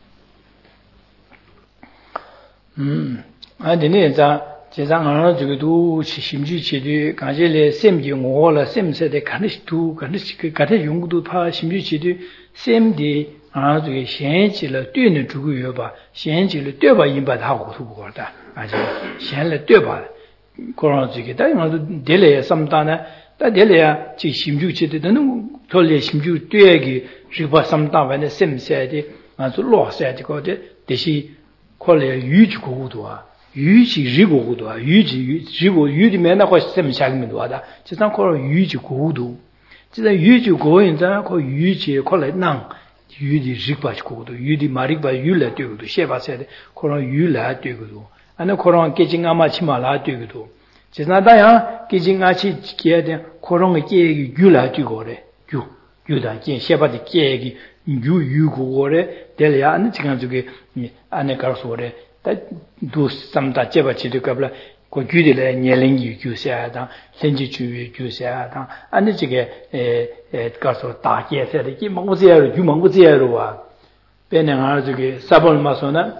제장하는 저기도 심지치도 가지래 셈지 오라 셈세데 가르치도 가르치 연구도 파 심지치도 셈디 아주게 현지를 뛰는 주고요 봐 현지를 뛰어봐 인바 하고 두고다 아주 현을 뛰어봐 그런 저기 다이마도 델레야 삼다나 다 델레야 지 심지치도는 돌레 심지 뛰기 리바 삼다반의 셈세데 아주 로세데 거데 대시 콜레 유지고도와 유지 리고도와 유지 리고 유지 맨나고 셈 샤기면도와다 지상 콜 유지고도 지상 유지고인자 코 유지 콜레 낭 유지 리바치고도 유지 마리바 유라 되고도 셰바세데 콜 유라 되고도 아니 콜은 깨징아마 치마라 되고도 지나다야 깨징아치 기에데 콜은 깨기 유라 되고래 유다 깨 셰바디 깨기 유고래 델야 아니 지금 저기 안에 가서래 두 삼다 제바치도 갑라 고 규리래 녀랭이 규세하다 현지주의 규세하다 아니 저게 가서 다 깨세를 이 먹고지야로 유먹고지야로 와 배능아 저기 사볼 마소나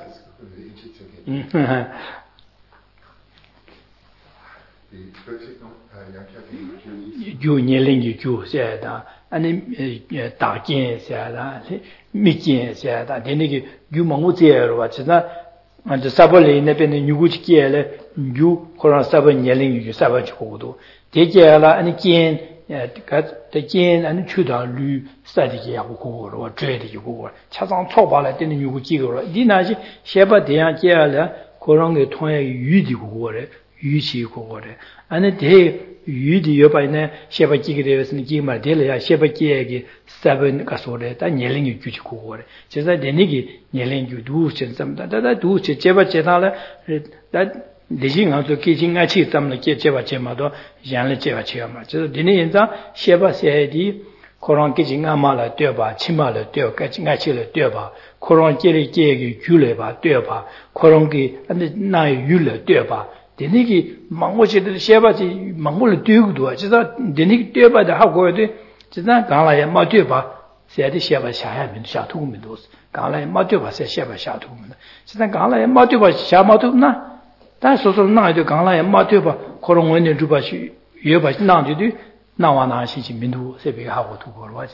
유 녀랭이 규세하다 아니 다见下啦 미见下다 되는 유 망고제로 왔잖아 먼저 사벌리 내변에 유구지게래 유 코로나 사벌 년龄 유 사벌지고도 되게라 아니见대견 아니 추다류 사디게 하고 고로 죄리고 차장 초발에 되는 유구지고로 이나지 셰바 대양 제라 그런게 통해 유디고 그래 유치고 그래 아니 대 유디 여바네 셰바지게 되었으니 기말 될야 셰바지에게 사번 가서래 다 년齡이 규지고 그래 제가 되니기 년齡이 두신sam다 다다 두체 제바제다라 다 대신하도 기진같이 담는 게 제바제마도 양을 제바제마 저 되니 인자 셰바세디 코로나 기진아마라 되어봐 치마를 되어 같이를 되어봐 코로나 제리제기 줄래봐 되어봐 코로나기 나 유를 되어봐 되니기 망고지들 셰바지 망고를 되고도 진짜 되니기 되어봐다 하고 돼 진짜 강라에 마 되어봐 세디 셰바 샤야면 샤투면도 강라에 마 되어봐 셰바 샤투면 진짜 강라에 마 되어봐 샤마도나 다 소소로 나도 강라에 마 되어봐 그런 원년 주바시 여바 나도 나와 나시지 민도 세비가 하고 두고 와지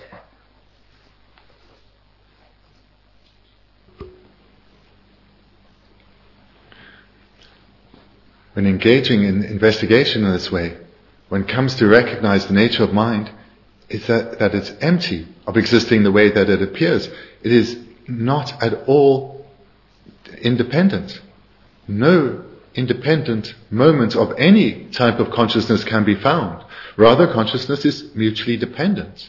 When engaging in investigation in this way, one comes to recognize the nature of mind is that it's empty of existing the way that it appears. It is not at all independent. No independent moment of any type of consciousness can be found. Rather, consciousness is mutually dependent.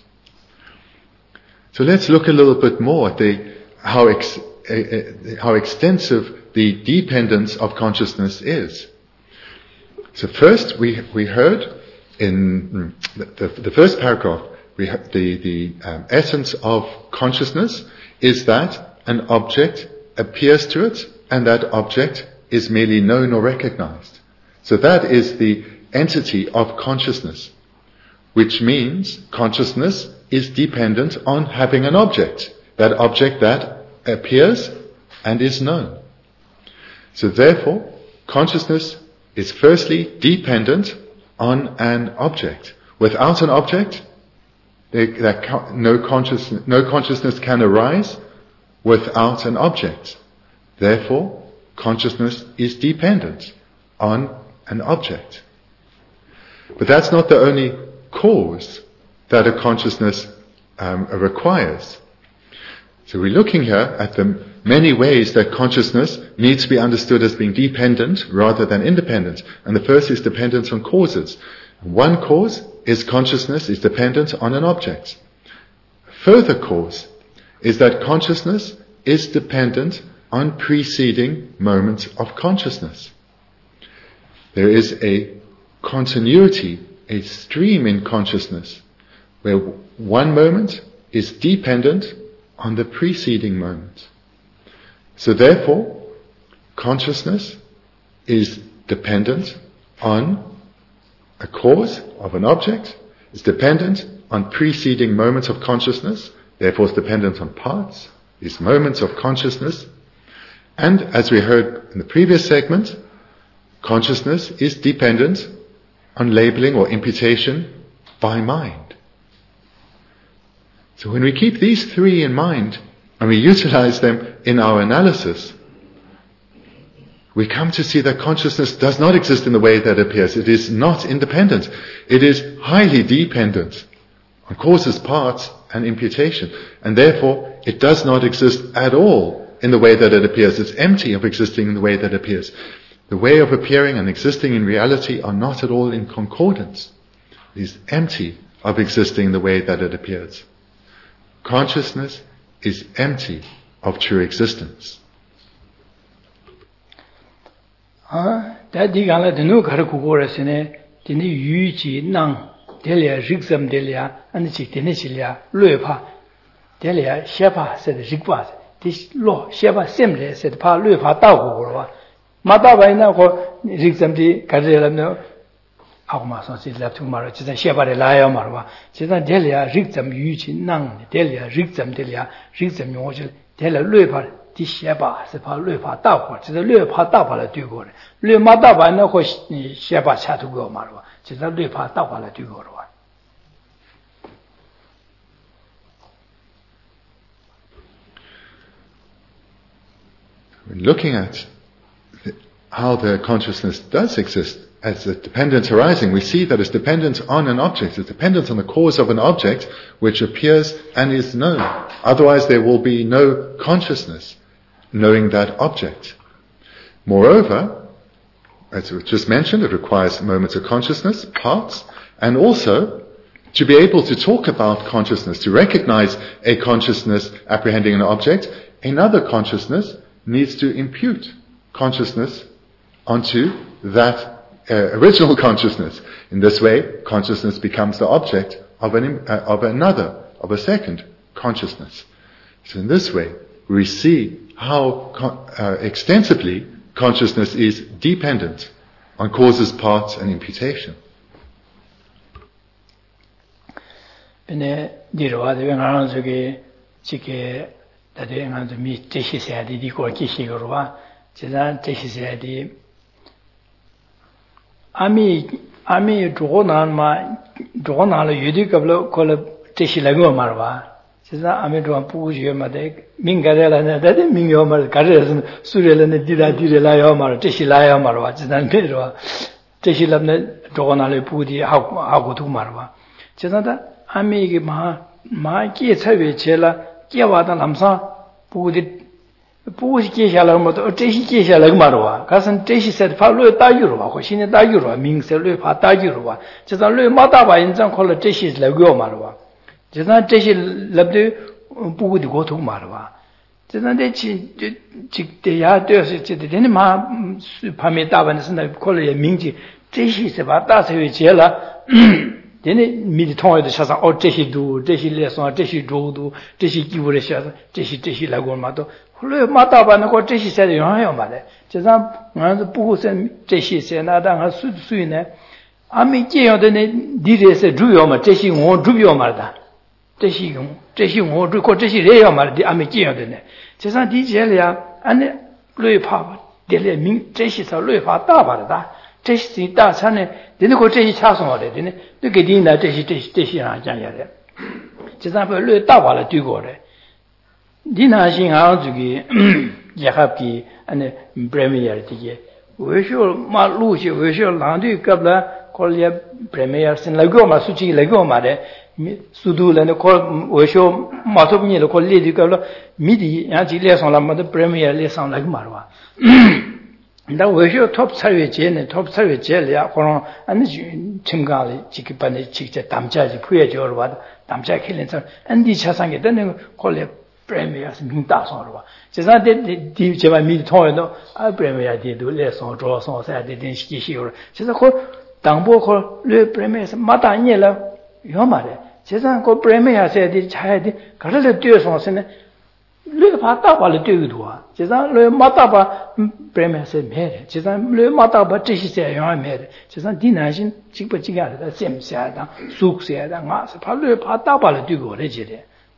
So let's look a little bit more at how extensive the dependence of consciousness is. So first, we heard in the first paragraph, we heard the essence of consciousness is that an object appears to it, and that object is merely known or recognized. So that is the entity of consciousness, which means consciousness is dependent on having an object, that object that appears and is known. So therefore, consciousness is firstly dependent on an object. Without an object, no consciousness can arise without an object. Therefore, consciousness is dependent on an object. But that's not the only cause that a consciousness requires. So we're looking here at the many ways that consciousness needs to be understood as being dependent rather than independent. And the first is dependence on causes. One cause is consciousness is dependent on an object. A further cause is that consciousness is dependent on preceding moments of consciousness. There is a continuity, a stream in consciousness, where one moment is dependent on the preceding moment. So therefore, consciousness is dependent on a cause of an object, is dependent on preceding moments of consciousness, therefore is dependent on parts, these moments of consciousness. And as we heard in the previous segment, consciousness is dependent on labeling or imputation by mind. So when we keep these three in mind and we utilize them in our analysis, we come to see that consciousness does not exist in the way that it appears. It is not independent. It is highly dependent on causes, parts, and imputation. And therefore, it does not exist at all in the way that it appears. It's empty of existing in the way that it appears. The way of appearing and existing in reality are not at all in concordance. It is empty of existing in the way that it appears. Consciousness is empty of true existence.
Dadi gala denu karaku gorasine dini yuji nang delia rigsam delia anichi denisilia luepa delia shepa said rigwa this law shepa semle said pa luepa dago gorwa mata baina ko rigsam di kadela no agma so si laptu maro chisa shepa de la ya marwa chisa delia rigsam yuji nang delia rigsam rigsam yo delia luepa di shepa se pa luepa dago chisa luepa dago la dugo le ma dago na ko shepa cha tu go marwa chisa luepa dago la dugo ro
looking at how the consciousness does exist as a dependence arising, we see that it's dependent on an object, it's dependent on the cause of an object which appears and is known. Otherwise there will be no consciousness knowing that object. Moreover, as we just mentioned, it requires moments of consciousness, parts, and also to be able to talk about consciousness, to recognize a consciousness apprehending an object, another consciousness needs to impute consciousness onto that original consciousness. In this way, consciousness becomes the object of a second consciousness. So in this way, we see how extensively consciousness is dependent on causes, parts, and imputation.
Ami dronan le yudi kablo kola teshi lagu marwa. Siza ami dronan puju made mingarela na dade mingyo mar karel surela ne dida la yo mar teshi la yo marwa. Siza ndero teshi labne dronan le pudi hagu tu marwa. Siza da ami ge ma ki chabe chela kiawada lamsa pudi puji kieshala mo to teshi kieshala marwa kasan teshi set fa lo ta yurwa ko shine ta yurwa ming se lo fa ta yurwa jesa lo ma ta ba yin zang ko lo teshi la go marwa jesa teshi labde pugu de go to marwa jesa de chi de ya de se de ne ma pa me ta ban se na ko lo ye ming ji teshi se ba ta se ye jela dene mi tong de sha sa o teshi du teshi le so teshi do du teshi ki wo le sha teshi la go ma to le mata ba na ko teshi se de yon yon ba de jesa nga bu se teshi se na da nga su ne ami ji yon de ne di de se du yon ma teshi ngo du yon ma da teshi ngo du ko teshi re yon ma di ami ji yon de ne jesa di je le ya ane le pa ba de le min teshi sa le pa da ba da teshi da sa ne de ne ko teshi cha so de ne de ge di na teshi ran jan ya de jesa ba le da ba le du go de Dina Shinga Zugi Yahapi and Premier Tige. We shall Malushi, we shall Landu Kabla, Kolia Premiers in Lagoma, Suchi Lagoma, Sudul and the call, we shall Matobni, the call Lady Kabla, Midi, Antiles on la Mother Premier Lesson like Marwa. Then we shall top service and top service Jelia, and Chimgali, Chikipani, Chik, Tamja, Puya or what, Tamja Killings, and the Chasang, then call it. Premiers in Dasonwa. Jesa de Jeva mid tono, a premier did lesson, draw songs at the Dinski Hero. Jesa ko Dambo ko le premiers Mataniela, Yomare. Jesa ko premier said the child, Carle Dursons in Le Pataba le Dudua. Jesa le Mataba premier said Mary. Jesa le Mataba Tishi said, Yon made. Jesa Dinashin, Chipachiga, the same said, Suk said, and Mass, Palu Pataba le Dugo, legit.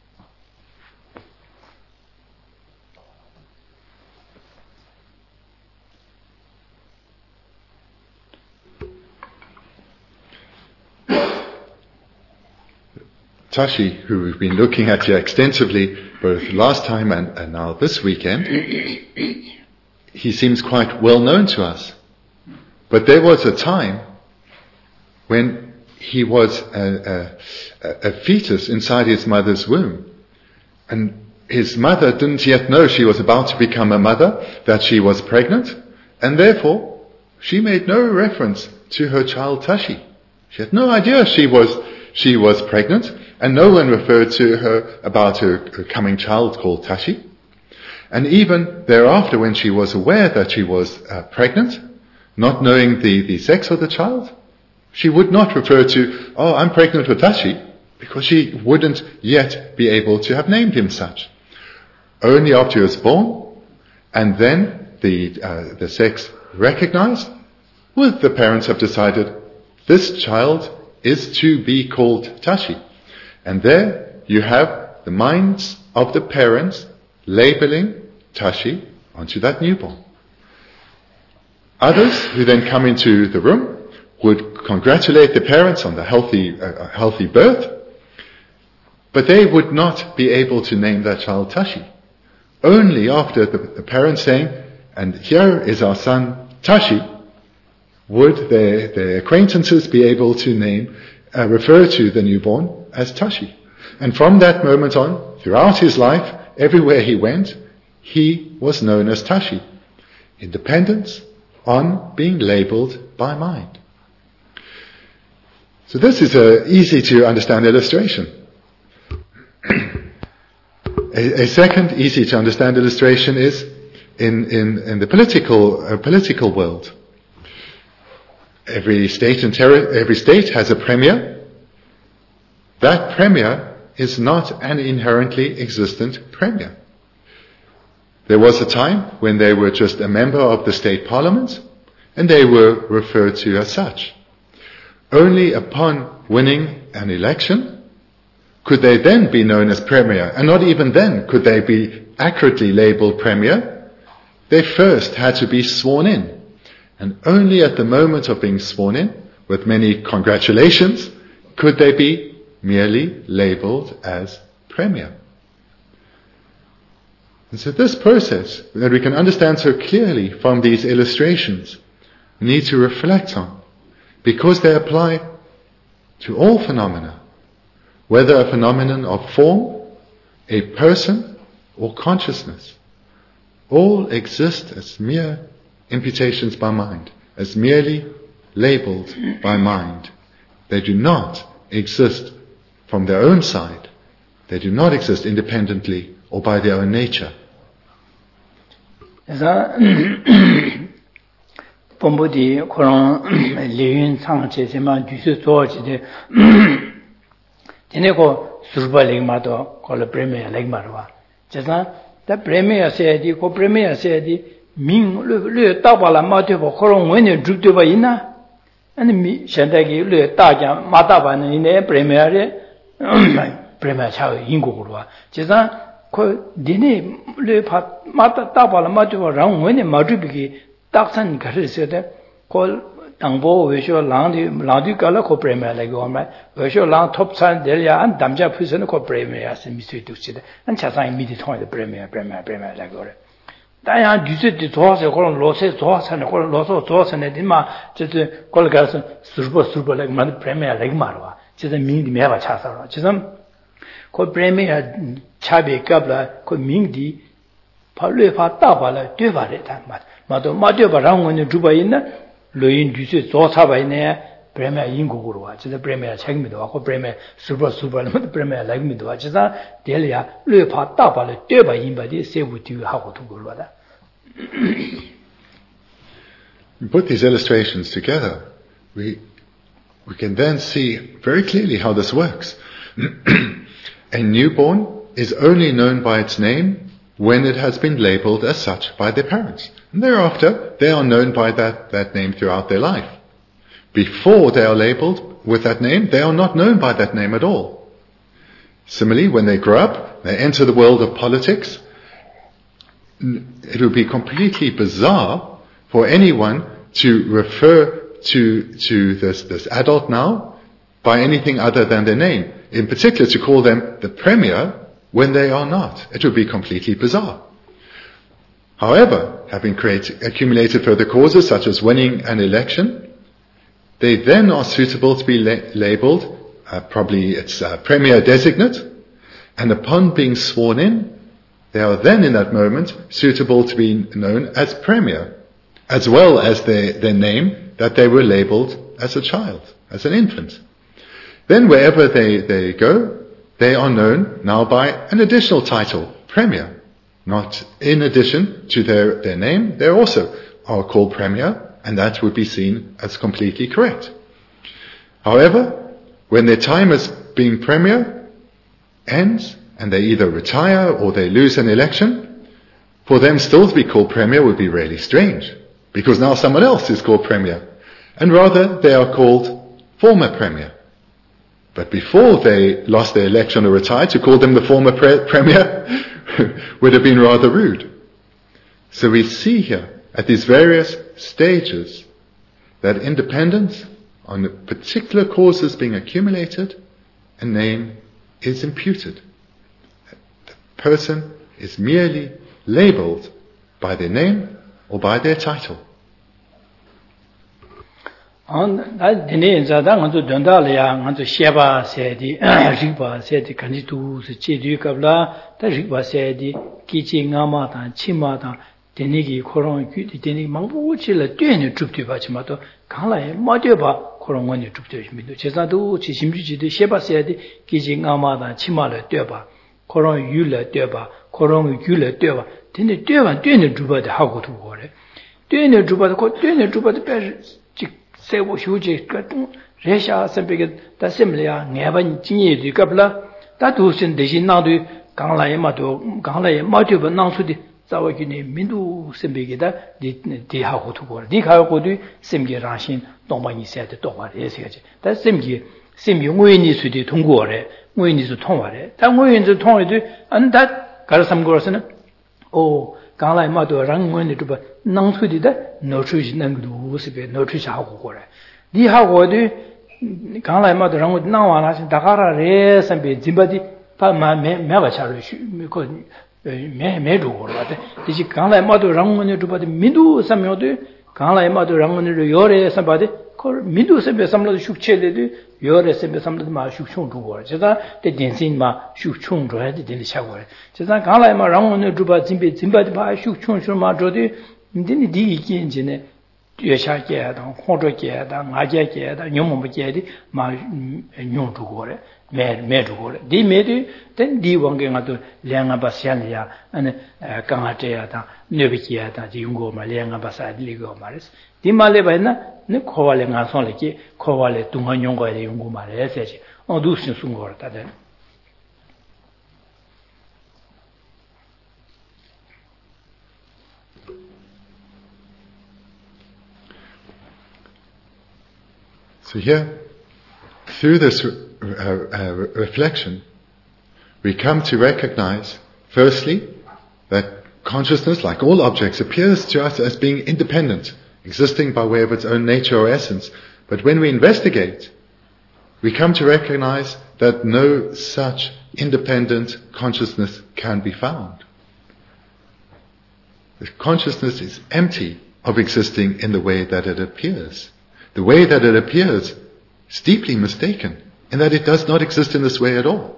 Tashi, who we've been looking at here extensively both last time and now this weekend, he seems quite well known to us. But there was a time when he was a fetus inside his mother's womb. And his mother didn't yet know she was about to become a mother, that she was pregnant, and therefore she made no reference to her child Tashi. She had no idea she was pregnant, and no one referred to her about her coming child called Tashi. And even thereafter, when she was aware that she was pregnant, not knowing the sex of the child, she would not refer to, oh, I'm pregnant with Tashi, because she wouldn't yet be able to have named him such. Only after he was born, and then the sex recognized, would the parents have decided, this child is to be called Tashi. And there you have the minds of the parents labeling Tashi onto that newborn. Others who then come into the room would congratulate the parents on the healthy birth, but they would not be able to name that child Tashi. Only after the parents saying, And here is our son Tashi. Would their acquaintances be able to refer to the newborn as Tashi? And from that moment on, throughout his life, everywhere he went, he was known as Tashi. Independence on being labeled by mind. So this is an easy to understand illustration. A second easy to understand illustration is in the political world. Every state has a premier. That premier is not an inherently existent premier. There was a time when they were just a member of the state parliament, and they were referred to as such. Only upon winning an election could they then be known as premier, and not even then could they be accurately labeled premier. They first had to be sworn in, and only at the moment of being sworn in, with many congratulations, could they be merely labeled as premier. And so this process that we can understand so clearly from these illustrations, we need to reflect on, because they apply to all phenomena, whether a phenomenon of form, a person, or consciousness. All exist as mere imputations by mind, as merely labeled by mind. They do not exist from their own side. They do not exist independently or by their own nature.
Pombudi Koran Liyun Sangche Sema Jusu Zoji de Teneko Surba Legmato called Premier Legmarwa. Jasan, the Premier said, the Premier said, Ming Lu Tabala Mativo Koron when you drew to Baina, and me Shandagi Lu Taja Mataban in the Premier Chow Ingurwa. Jasan, Dine Lu Mata Tabala Mativo around when the Madribiki. Daksan Gari said, call Dangbo, Visho Landi Gala co premier like Goma, Visho Lang Top San Delia and Damja Prison co premier as Mr. Ducid, and Chasa immediately the premier like Gore. Diane Ducid the Toss, a colon losses, Toss and a colon loss of Toss and Edima, just a colgas, super like Mother Premier like Marwa, just a mean Meva Chasa, Chisum, co premier Chabi Gabla, co Mingdi, Palufa Tabala, Duvaret. Mato Barang when you do by in Luin Duce, Zosaba in there, Premier Inguru, which is the Premier check me to Premier super, the Premier like me to watch that, Delia, Lupa Tabal, Deba in by this, say with you how to go.
We put these illustrations together, we can then see very clearly how this works. A newborn is only known by its name when it has been labeled as such by their parents. And thereafter, they are known by that name throughout their life. Before they are labeled with that name, they are not known by that name at all. Similarly, when they grow up, they enter the world of politics, it would be completely bizarre for anyone to refer to this adult now by anything other than their name. In particular, to call them the premier when they are not. It would be completely bizarre. However, having accumulated further causes such as winning an election, they then are suitable to be labeled, probably it's premier designate, and upon being sworn in, they are then in that moment suitable to be known as premier, as well as their name that they were labeled as a child, as an infant. Then wherever they go, they are known now by an additional title, premier. Not in addition to their name, they also are called premier, and that would be seen as completely correct. However, when their time as being premier ends, and they either retire or they lose an election, for them still to be called premier would be really strange, because now someone else is called premier, and rather they are called former premier. But before they lost their election or retired, to call them the former premier would have been rather rude. So we see here, at these various stages, that independence on the particular causes being accumulated, a name is imputed. The person is merely labeled by their name or by their title.
Dine zada nganzo dondala ya nganzo sheba sedi rigba sedi kanjitu se chedu kabla ta rigba sedi kichi ngama ta chima ta dine gi khorong gyu dine mangbu chi la tyen chupti ba chima to kangla ye ma de ba khorong ngone chupti mi do chesa do chi simju ji de sheba sedi kichi ngama ta chima la de ba khorong yu la de ba khorong gyu la de ba dine de ba tyen chuba de ha go tu go re tyen chuba de ko tyen chuba de pe 세고 휴지 같은 레샤 선배가 다셈이야 내가 진이도 갑라 다도신 대신 나도 강라에 마도 강라에 마도 나수디 자와기니 민두 선배기다 디하고 두고 디하고도 셈기 라신 동반이 세대 동화래 세가지 다 셈기 셈용원이 수디 통고래 원이도 통화래 다 원이도 통화도 안다 가르삼고서는 오 강라에 마도 랑원이 좀 나수디다 노추지 난도 스베 노추지 하고 거래 니 하고도 강라에 마도 랑원 나와라신 다가라래 선배 짐바디 파마 매가 차로 그 매도 거라데 이제 강라에 마도 랑원이 좀 민두 삼요도 강라에 마도 랑원이 요래 선바디 그 민두 선배 삼라도 숙체래도 요래 선배 삼라도 마 숙총 주고 제가 때 댄신 마 숙총 줘야 돼 되는 샤고 제가 강라에 마 랑원이 좀 짐바디 마 숙총 좀 줘도 인디니 디기인지네 여샤게다 호조게다 나게게다 뇽모게디 마 뇽두고래 매두고래 디메디 된 디왕게가도 량아바시안이야 아니 강아테야다 뇌비기야다 지용고마 량아바사디리고 말스 디말레바이나 네 코발레 나손레기 코발레 둥한용고에 용고마레 세지 어두신 순고르다데
So here, through this reflection, we come to recognize, firstly, that consciousness, like all objects, appears to us as being independent, existing by way of its own nature or essence. But when we investigate, we come to recognize that no such independent consciousness can be found. The consciousness is empty of existing in the way that it appears. The way that it appears is deeply mistaken, in that it does not exist in this way at all.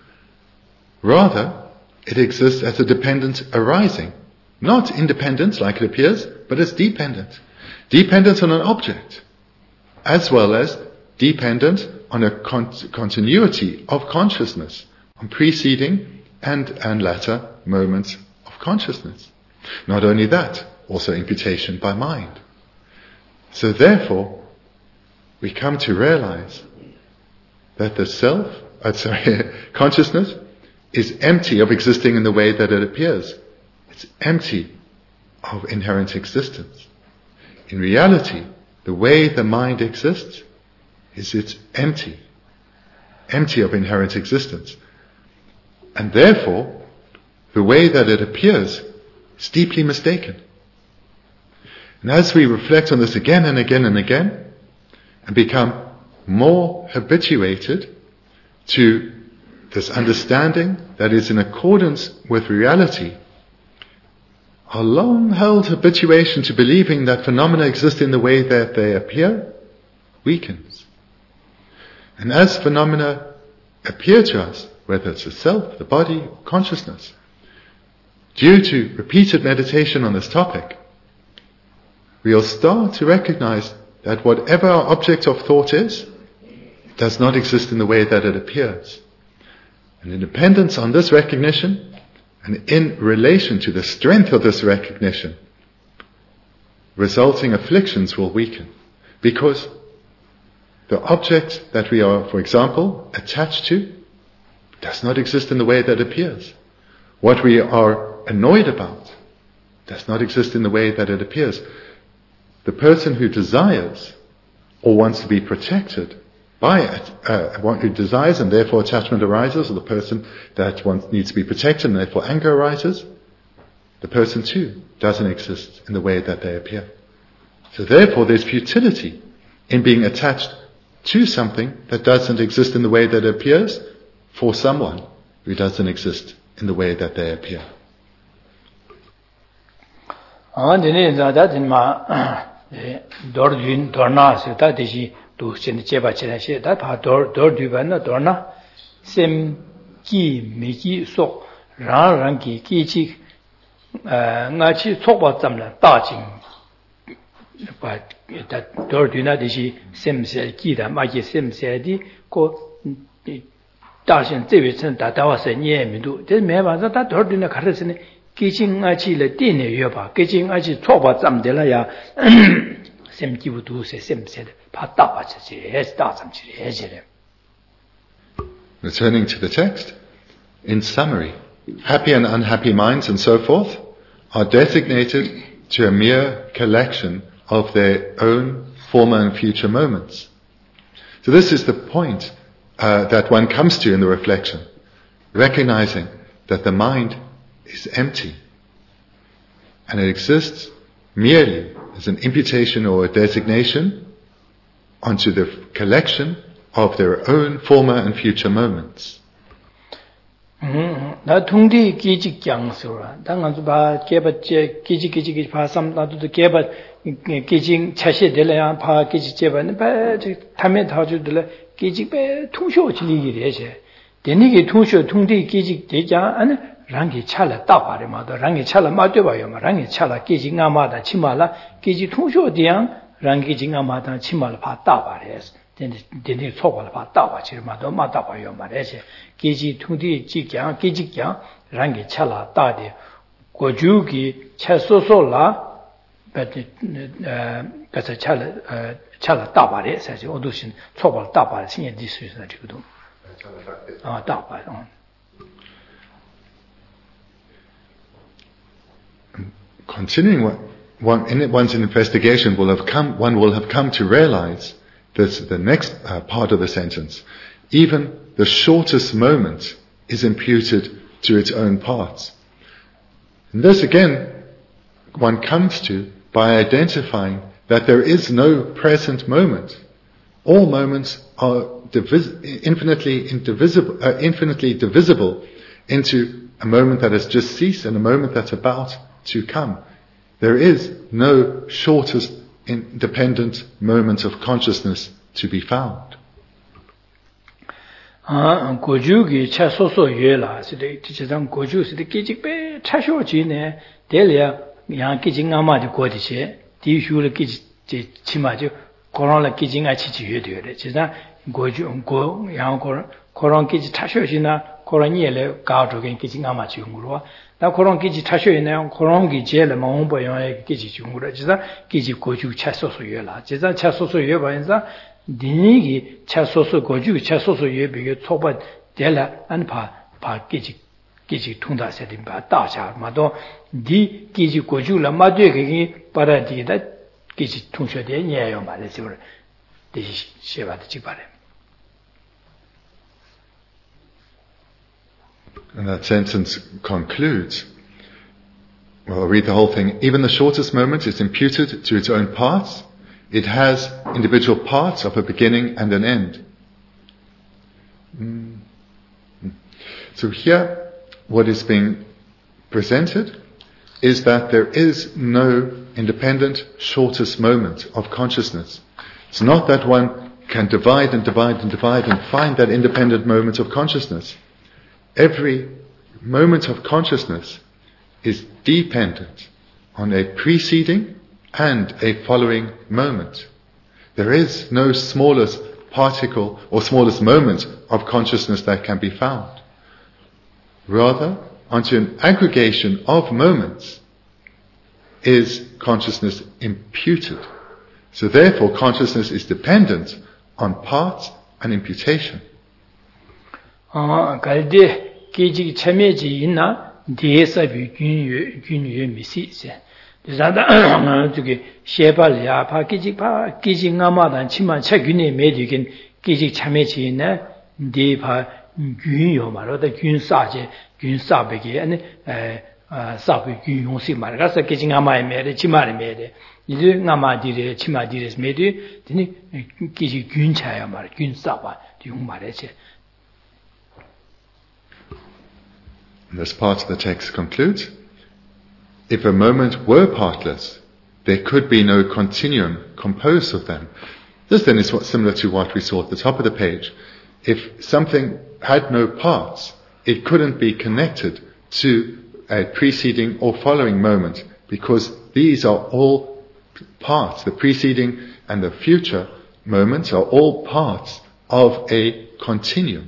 Rather, it exists as a dependent arising, not independent like it appears, but as dependent. Dependent on an object, as well as dependent on a continuity of consciousness, on preceding and latter moments of consciousness. Not only that, also imputation by mind. So therefore, we come to realize that the consciousness is empty of existing in the way that it appears. It's empty of inherent existence. In reality, the way the mind exists it's empty of inherent existence. And therefore, the way that it appears is deeply mistaken. And as we reflect on this again and again and again, and become more habituated to this understanding that is in accordance with reality, our long-held habituation to believing that phenomena exist in the way that they appear weakens. And as phenomena appear to us, whether it's the self, the body, or consciousness, due to repeated meditation on this topic, we'll start to recognize that whatever our object of thought is, it does not exist in the way that it appears. And in dependence on this recognition, and in relation to the strength of this recognition, resulting afflictions will weaken. Because the object that we are, for example, attached to, does not exist in the way that it appears. What we are annoyed about does not exist in the way that it appears. The person who desires or wants to be protected by it, one who desires and therefore attachment arises, or the person that needs to be protected and therefore anger arises, the person too doesn't exist in the way that they appear. So therefore there's futility in being attached to something that doesn't exist in the way that it appears for someone who doesn't exist in the way that they appear.
dine da din ma dor din dorna se ta de ji du chen che ba che she da pa dor du ba na dorna sem ki me ki so rang ki chi nga chi chok ba zam la da jing ba da dor du na de ji sem se ki da ma ki sem se di ko da shen zhe wei chen da wa se nie mi du de me ba da dor du na ka re se ne ki chi nga chi le de ne yue ba ki chi nga chi chok ba zam de la ya sem ki bu du se sem se de pa da ba che es da zam chi ye je le.
Returning to the text, in summary, happy and unhappy minds and so forth are designated to a mere collection of their own former and future moments. So this is the point that one comes to in the reflection, recognizing that the mind is empty and it exists merely as an imputation or a designation onto the collection of their own former and future moments.
나 통디 기지 경수라 당한도 봐 개버제 기지 봐 삼나도 개버 기지 차시 될래야 봐 기지 제반은 봐 타면 다주들 기지 배 통쇼 진리기래제 되니게 통쇼 통디 기지 되자 안 랑기 차라 따바래마도 랑기 차라 맞대 봐요 랑기 차라 기지 나마다 치마라 기지 통쇼 디양 랑기 징아마다 치마라 봐 따바래스 되니 속을 봐 따바 지마도 맞다 봐요 말해제 기지 통디 지경 기지경 랑기 차라 따데 고주기 차소소라 베티 가서 차라 따바래 사실 어두신 속을 따바 신의 디스에서 지금도 따바
Continuing one's investigation one will have come to realize that the next part of the sentence, even the shortest moment is imputed to its own parts. And this again, one comes to by identifying that there is no present moment. All moments are infinitely divisible into a moment that has just ceased and a moment that's about to come. There is no shortest independent moment of consciousness to be found.
고주기 차소소 예라 시대 지상 고주 시대 기직배 차쇼지네 델이야 양 기징아마지 고디체 디슈르 기지 치마지 코로나 기징아 치지 예되래 지상 고주 양 코로나 기지 차쇼지나 코로니엘에 가도겐 기징아마지 용으로 나 코로나 기지 차쇼이네 코로나 기제를 마음보여에 기지 중으로 지상 기지 고주 차소소 예라 지상 차소소 예 봐인사 디니기 차소소 고주 차소소 예 비교 초반 될라 안파 기지 통다세딘 바 다자 마도 디 기지 고주라 마되 그게 바라디다 기지 통셔대 예요 말이지 그 대시 쉐바드 지바래.
And that sentence concludes, well, I'll read the whole thing. Even the shortest moment is imputed to its own parts. It has individual parts of a beginning and an end. So here, what is being presented is that there is no independent shortest moment of consciousness. It's not that one can divide and find that independent moment of consciousness. Every moment of consciousness is dependent on a preceding and a following moment. There is no smallest particle or smallest moment of consciousness that can be found. Rather, onto an aggregation of moments is consciousness imputed. So therefore, consciousness is dependent on parts and imputation.
갈데 기지 참여지 있나 대사비 균유 미시세 자다 저기 셰발야 파기지 나마단 치만 책균에 매디긴 기지 참여지 있네 디파 균요 말로다 균사베기 아니 사비 균용시 말가서 기지 나마에 매데 치마에 매데 이제 나마디레 치마디레스 매디 디니 기지 균차야 말 균사바 용 말에지.
This part of the text concludes, if a moment were partless, there could be no continuum composed of them. This then is similar to what we saw at the top of the page. If something had no parts, it couldn't be connected to a preceding or following moment, because these are all parts. The preceding and the future moments are all parts of a continuum.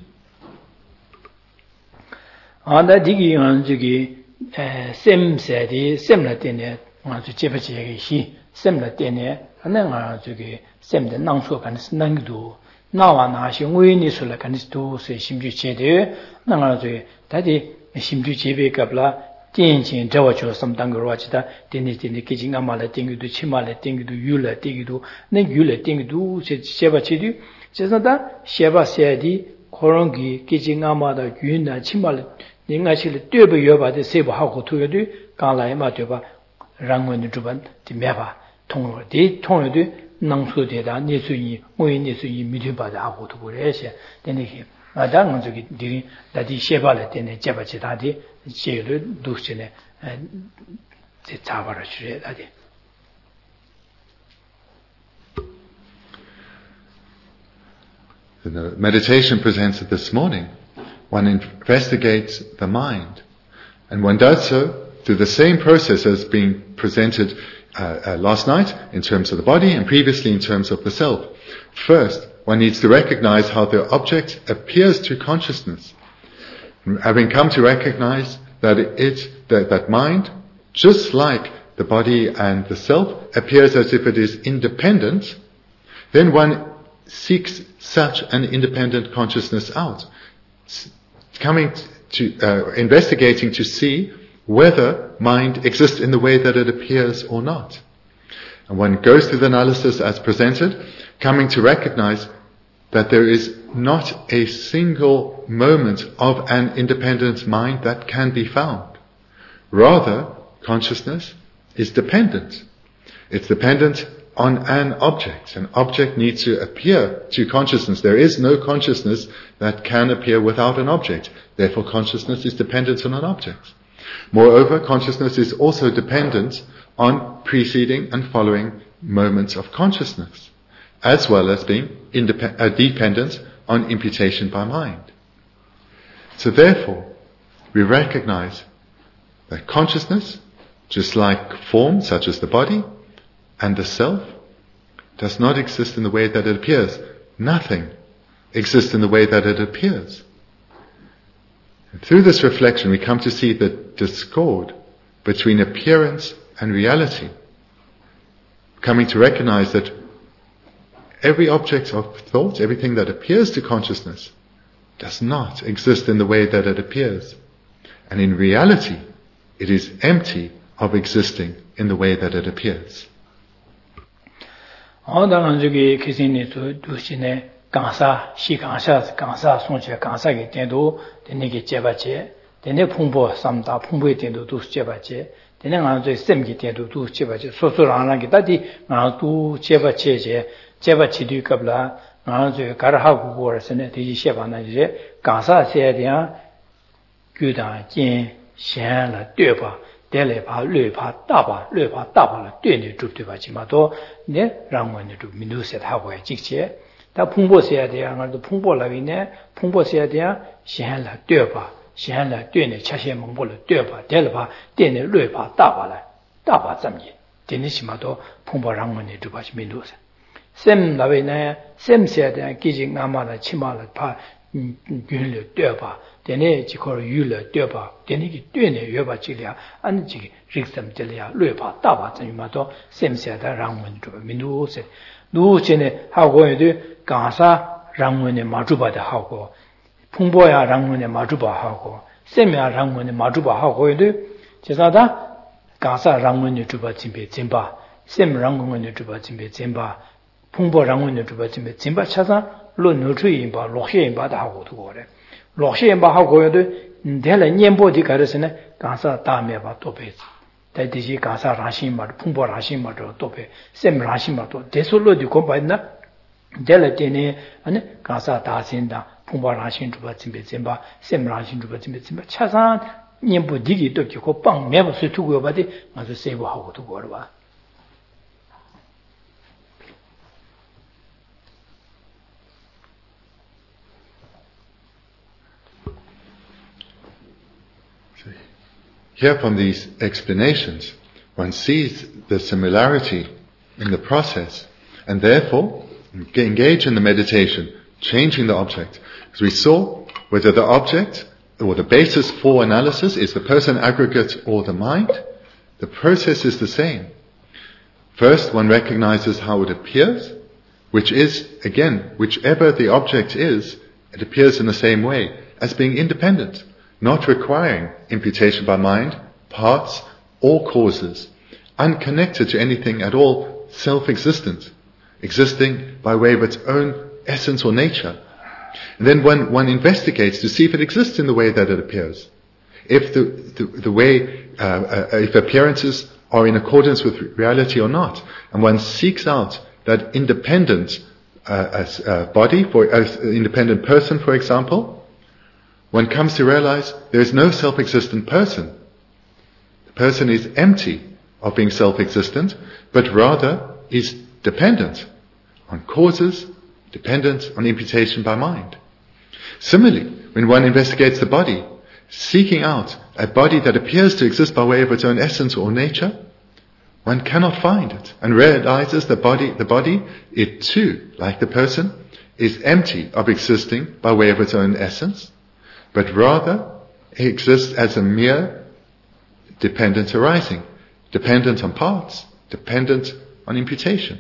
Sem said, similar dinner, want to Jepachi, he, similar dinner, and then I to sem the Nangso and Nangdu. Now I know we need to like and do say Shimju Chede, Nangazu, Daddy, Shimju Chebe Kabla, Tianjin, Jawacho, some Dangarachita, Dennis in the kitchen, Amala thing to Chimala thing to Yula thing to Negula thing to said Sheva Chidu, says that Sheva Sadi, Korongi, kitchen Amada, Yuna, Chimala. Actually, do be your body say how to do, Gala Matuba, Rangun Juban, the Meva, Tongo, the Tongo, Nangsu de da, Nisui, Moinisui, Miduba, the Aho to Buresia, then he, Madame did that he Chevalet in a Jabachitadi, Chelu, Ducine, and the Tavara.
The meditation presented this morning, one investigates the mind, and one does so through the same process as being presented last night in terms of the body and previously in terms of the self. First, one needs to recognize how the object appears to consciousness. Having come to recognize that that mind, just like the body and the self, appears as if it is independent, then one seeks such an independent consciousness out. Coming to investigating to see whether mind exists in the way that it appears or not. And one goes through the analysis as presented, coming to recognize that there is not a single moment of an independent mind that can be found. Rather, consciousness is dependent. It's dependent on an object. An object needs to appear to consciousness. There is no consciousness that can appear without an object. Therefore, consciousness is dependent on an object. Moreover, consciousness is also dependent on preceding and following moments of consciousness, as well as being dependent on imputation by mind. So therefore, we recognize that consciousness, just like forms such as the body, and the self does not exist in the way that it appears. Nothing exists in the way that it appears. And through this reflection, we come to see the discord between appearance and reality, coming to recognize that every object of thought, everything that appears to consciousness, does not exist in the way that it appears. And in reality, it is empty of existing in the way that it appears.
All 저기 기신이 두시네 강사 시 강사 송체 강사게 때도 되네게 제바체 되네 풍보 삼다 풍보에 때도 두 제바체 되네 안저 셈기 때도 두 제바체 소소라나게 다디 나도 제바체제 제바치디 갑라 안저 가라하고 거스네 되지 셰바나 이제 강사세에 대한 규다 진显了对吧 得来把略把大把了对你住对吧起码都呢让我呢住民族社他会积极他풍波社的啊都풍波了呢풍波社的啊显了对吧显了对你恰些蒙不了对吧得了把对你略把大把这么的对你起码都풍波让我呢住吧民族社sem那位呢sem社的基金阿妈的起码了怕云了对吧 되네 지코를 유를 뛰어봐 되네 뛰네 여봐 지랴 안 지기 릭섬 들이야 뢰봐 따봐 전마도 셈세다 랑문 좀 민두세 누전에 하고 해도 가사 랑문에 마주바다 하고 풍보야 랑문에 마주바 하고 셈야 랑문에 마주바 하고 해도 제사다 가사 랑문에 주바 진배 진바 셈 랑문에 주바 진배 진바 풍보 랑문에 주바 진배 진바 차사 론노추인바 로셰인바다 하고 두고 그래 老些人把好过的，得了年波的开始呢，刚才大面把多辈子，在这些刚才让心嘛，풍波让心嘛，这多辈，什么让心嘛多，这所有的公办呢，得了的呢，刚才大心的풍波让心主把准备准备，什么让心主把准备准备，恰上 님부 디기 또 기고 빵 매부 수투고 바디 맞아 세고 하고 두고 봐.
Here from these explanations, one sees the similarity in the process, and therefore engage in the meditation, changing the object. As we saw, whether the object or the basis for analysis is the person aggregate or the mind, the process is the same. First, one recognizes how it appears, which is, again, whichever the object is, it appears in the same way, as being independent, not requiring imputation by mind, parts, or causes, unconnected to anything at all, self-existent, existing by way of its own essence or nature. And then one investigates to see if it exists in the way that it appears. If the way, if appearances are in accordance with reality or not. And one seeks out that independent body, as independent person, for example. One comes to realize there is no self-existent person. The person is empty of being self-existent, but rather is dependent on causes, dependent on imputation by mind. Similarly, when one investigates the body, seeking out a body that appears to exist by way of its own essence or nature, one cannot find it, and realizes the body, it too, like the person, is empty of existing by way of its own essence, but rather exists as a mere dependent arising, dependent on parts, dependent on imputation.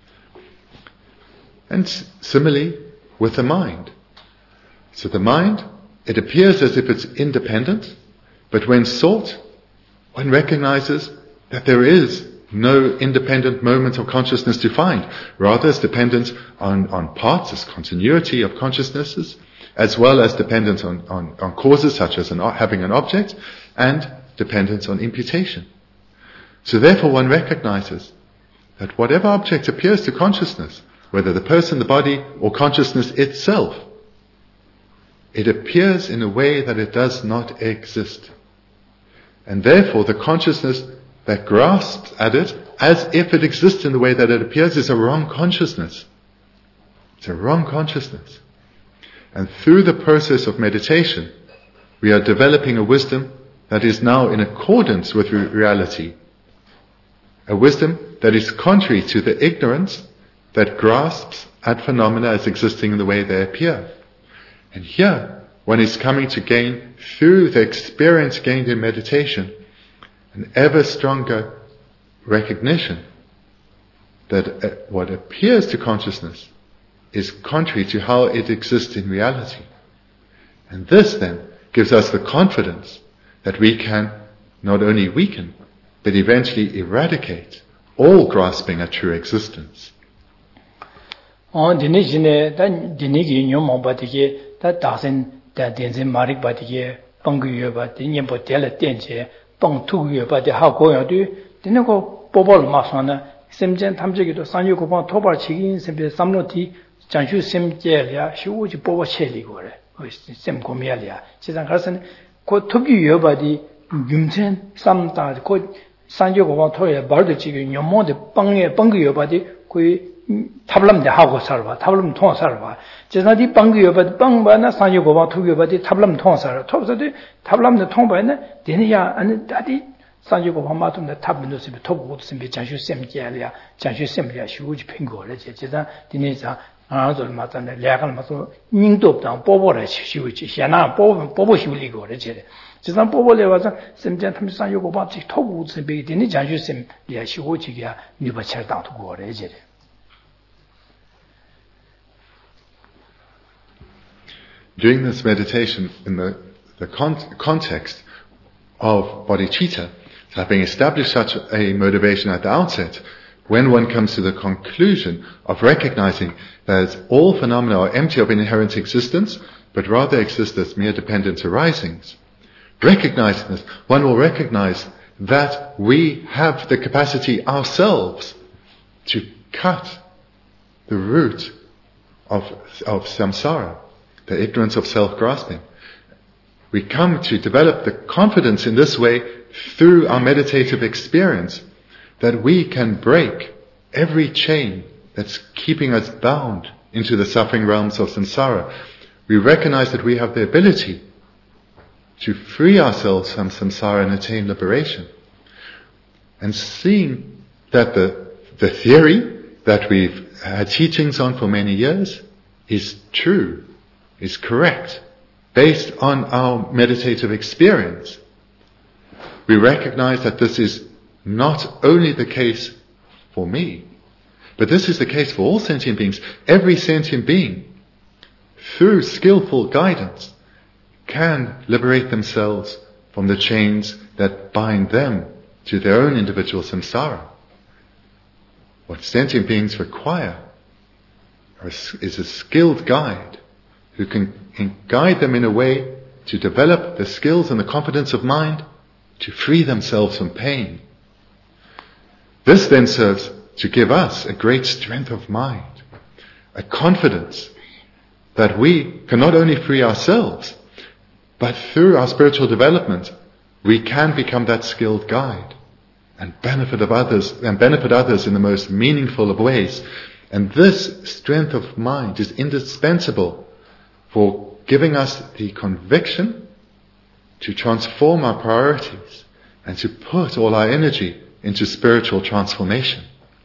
And similarly with the mind. So the mind, it appears as if it's independent, but when sought, one recognizes that there is no independent moment of consciousness to find. Rather, it's dependent on parts, as continuity of consciousnesses, as well as dependence on causes such as having an object, and dependence on imputation. So therefore one recognizes that whatever object appears to consciousness, whether the person, the body, or consciousness itself, it appears in a way that it does not exist. And therefore the consciousness that grasps at it as if it exists in the way that it appears is a wrong consciousness. It's a wrong consciousness. And through the process of meditation, we are developing a wisdom that is now in accordance with reality. A wisdom that is contrary to the ignorance that grasps at phenomena as existing in the way they appear. And here, one is coming to gain, through the experience gained in meditation, an ever stronger recognition that what appears to consciousness is contrary to how it exists in reality. And this then gives us the confidence that we can not only weaken, but eventually eradicate all grasping at true existence.
장슈 셈제랴 휴우지 보고 체리고래 셈 고미야랴 지상 가서는 그 특유 여바디 윤천 삼다 그 산조고바 토에 벌도 지금 요모데 빵에 빵그 여바디 그 탑람데 하고 살바 탑람 통화 살바 지나디 빵그 여바디 빵바나 산조고바 특유 여바디 탑람 통화 살바 톱서디 탑람데 통바네 되느냐 아니 다디 산조고바 마tum데 탑문도스 톱고도 셈비 장슈 셈제랴 장슈 셈랴 휴우지 핑고래 제자 디네자 아들 맞다네 레갈 맞고 닝도다 뽀뽀래 쉬우지 현나 뽀뽀 쉬울리고 그러지 지상 뽀뽀래 와서 셈전 탐산 요거 받지 토구스 베이디니 장주심 야 쉬우지야 니버철 당도 그러지.
During this meditation, in the context of bodhicitta, having established such a motivation at the outset, when one comes to the conclusion of recognizing that all phenomena are empty of inherent existence, but rather exist as mere dependent arisings, recognizing this, one will recognize that we have the capacity ourselves to cut the root of samsara, the ignorance of self-grasping. we come to develop the confidence in this way through our meditative experience that we can break every chain that's keeping us bound into the suffering realms of samsara. We recognize that we have the ability to free ourselves from samsara and attain liberation. And seeing that the theory that we've had teachings on for many years is true, is correct, based on our meditative experience, we recognize that this is not only the case for me, but this is the case for all sentient beings. Every sentient being, through skillful guidance, can liberate themselves from the chains that bind them to their own individual samsara. What sentient beings require is a skilled guide who can guide them in a way to develop the skills and the confidence of mind to free themselves from pain. This then serves to give us a great strength of mind, a confidence that we can not only free ourselves, but through our spiritual development, we can become that skilled guide and benefit others in the most meaningful of ways. And this strength of mind is indispensable for giving us the conviction to transform our priorities and to put all our energy into spiritual transformation.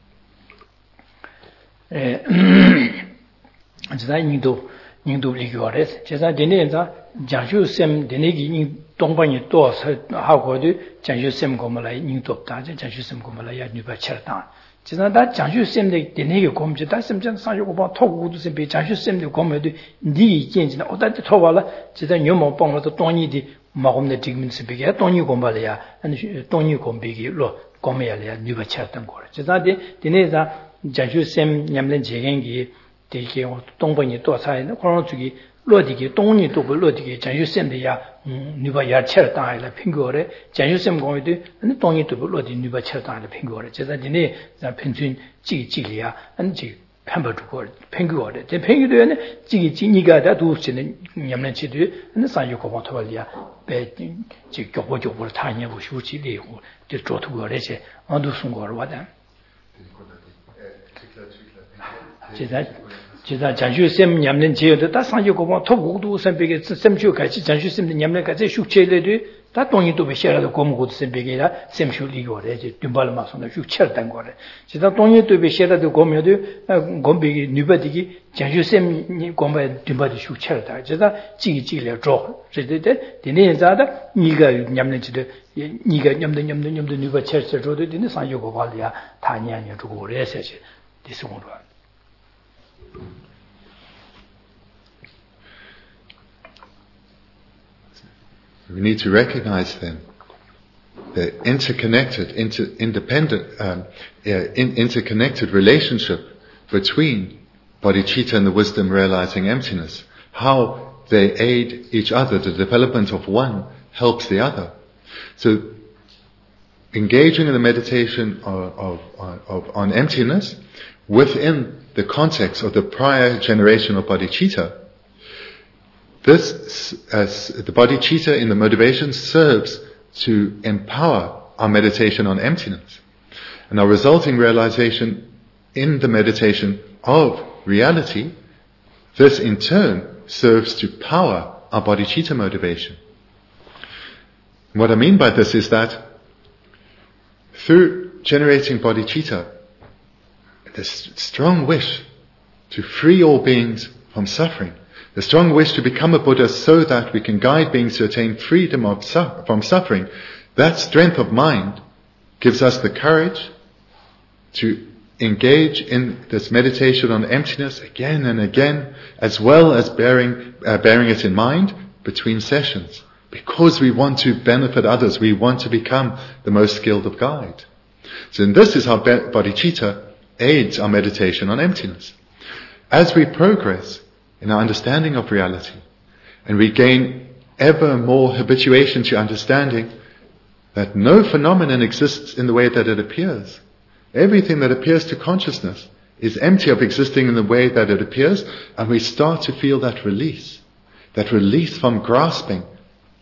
닝도 리교레스 제가 되네자 장슈셈 되네기 동방이 또 하고도 장슈셈 고말라 닝도다 장슈셈 고말라 야 뉴바처다 제가 다 장슈셈데 되네기 고음지 다 심장 상주고 토구도세 비 장슈셈데 고메도 니 이견지나 어다데 토발라 제가 녀모 뻥로도 동이디 마음내 디민스 비게 동이 고말이야 아니 동이 고비기로 고메야야 뉴바처던 거래 제가 되네자 장슈셈 냠len 제겐기 되게 동번이 또 사이는 그런 쪽이 로디기 동이 또 로디기 장유sem이야 누가 처를 당하려 핑거래 장유셈 공의도 동이 또 로디 누가 처를 당하려 핑거래 제가 니네 펜춘 지기지리야 안지 판버주고 핑거래 제 핑거도에는 지기지니가 다 두시는 냠는치도 는 산유고 토발이야 배 지교보적으로 타냐고 휴지리고 저 조투거래제 안두순거로 와다 제가 장슈셈 냠는 제어도 다 상주고 토국도 선배게 셈슈 같이 장슈셈도 냠는 같이 슈체레도 다 동이도 베셔라도 고무고도 선배게라 셈슈리고래 이제 듬발마선도 슈체르단 거래 제가 동이도 베셔라도 고면도 곰베기 뉴바디기 장슈셈 고메 듬바디 슈체르다 제가 지기지려 줘 제데 되네자다 니가 냠는지도 니가 냠는 뉴바 체르서도 되네 상주고 발이야 다니아냐 주고 그래서 디스고로
We need to recognize then the interconnected relationship between bodhicitta and the wisdom realizing emptiness. How they aid each other. The development of one helps the other. So, engaging in the meditation on emptiness within the context of the prior generation of bodhicitta, this, as the bodhicitta in the motivation, serves to empower our meditation on emptiness. And our resulting realization in the meditation of reality, this in turn serves to power our bodhicitta motivation. And what I mean by this is that through generating bodhicitta, the strong wish to free all beings from suffering, the strong wish to become a Buddha so that we can guide beings to attain freedom from suffering, that strength of mind gives us the courage to engage in this meditation on emptiness again and again, as well as bearing it in mind between sessions. Because we want to benefit others, we want to become the most skilled of guide. So this is how bodhicitta aids our meditation on emptiness. As we progress in our understanding of reality, and we gain ever more habituation to understanding that no phenomenon exists in the way that it appears. Everything that appears to consciousness is empty of existing in the way that it appears, and we start to feel that release from grasping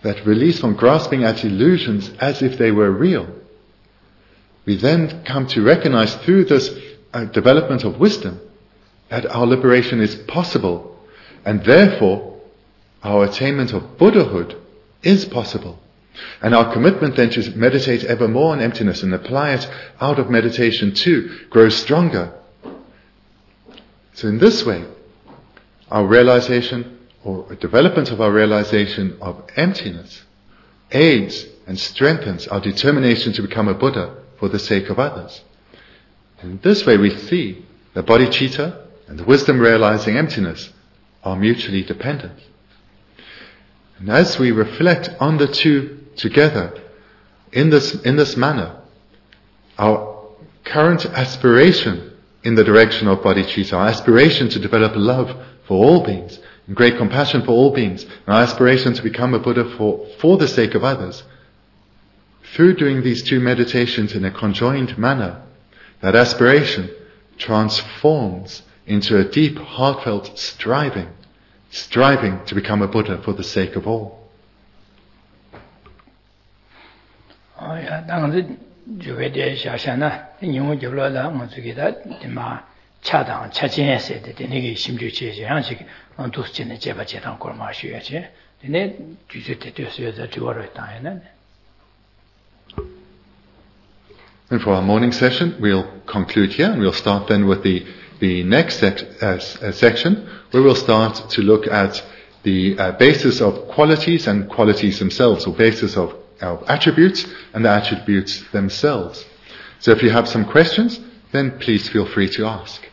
that release from grasping at illusions as if they were real, we then come to recognize through this development of wisdom that our liberation is possible, and therefore our attainment of Buddhahood is possible. And our commitment then to meditate ever more on emptiness and apply it out of meditation too grows stronger. So in this way, our realization or development of our realization of emptiness aids and strengthens our determination to become a Buddha for the sake of others. In this way we see the bodhicitta and the wisdom realizing emptiness are mutually dependent. And as we reflect on the two together in this manner, our current aspiration in the direction of bodhicitta, our aspiration to develop love for all beings, and great compassion for all beings, and our aspiration to become a Buddha for the sake of others, through doing these two meditations in a conjoined manner, that aspiration transforms into a deep, heartfelt striving to become a Buddha for the sake of all. And for our morning session, we'll conclude here, and we'll start then with the next section, where we'll start to look at the basis of qualities and qualities themselves, or basis of attributes and the attributes themselves. So if you have some questions, then please feel free to ask.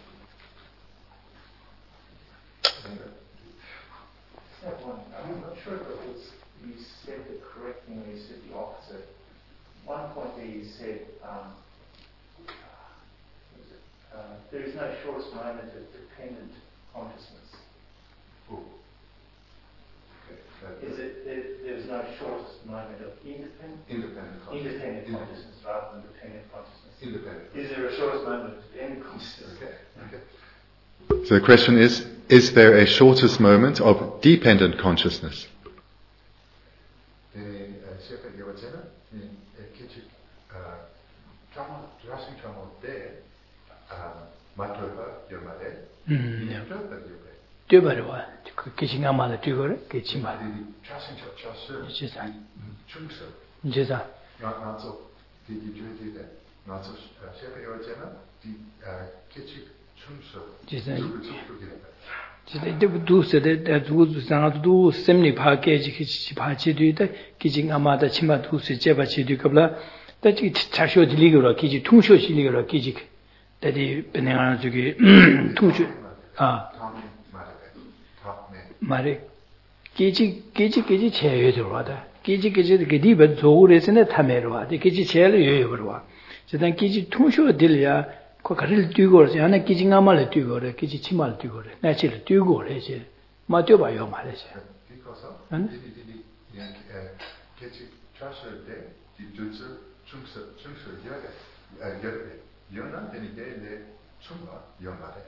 I'm not sure if it was you said the correct thing or you said the opposite. One point there you said there is no shortest moment of dependent consciousness. Is it there's no shortest moment of independent consciousness rather than dependent consciousness?
Independent.
Is there a shortest moment of dependent consciousness?
Okay. So the question is there a shortest moment of dependent consciousness?
말에 깨지 제외 들어와다. 깨지 리버 조우레스네 타메로 와데 깨지 제를 요요로 저단 깨지 통쇼 들이야 그 가를 뛰고서 하나 깨지가 말을 뛰고래 깨지 치말 뛰고래 나치를 뛰고래 이제 맞죠 봐요 말이지. 응? 깨지 트라스를 때 뒤줄서 충서 연한 되는데 충과 연말에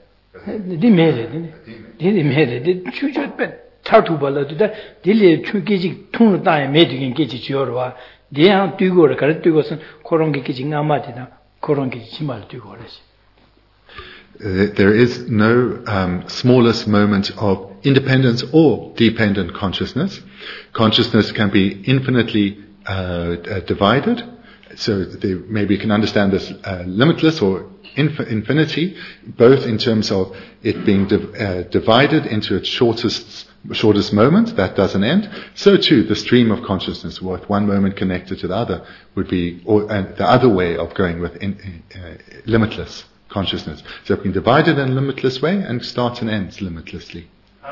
디메레 추주በት 타투발라도다 딜레 추기지 통로 다에 메디긴 게지 지어와 대한 뛰고를 가르 뛰고선 그런 게 깨지 나마디나 그런 게 치말 뛰고래지.
There is no smallest moment of independence or dependent consciousness. Consciousness can be infinitely divided. So maybe you can understand this limitless or infinity, both in terms of it being divided into its shortest moment, that doesn't end. So too, the stream of consciousness, with one moment connected to the other, would be the other way of going with limitless consciousness. So it can be divided in a limitless way and starts and ends limitlessly.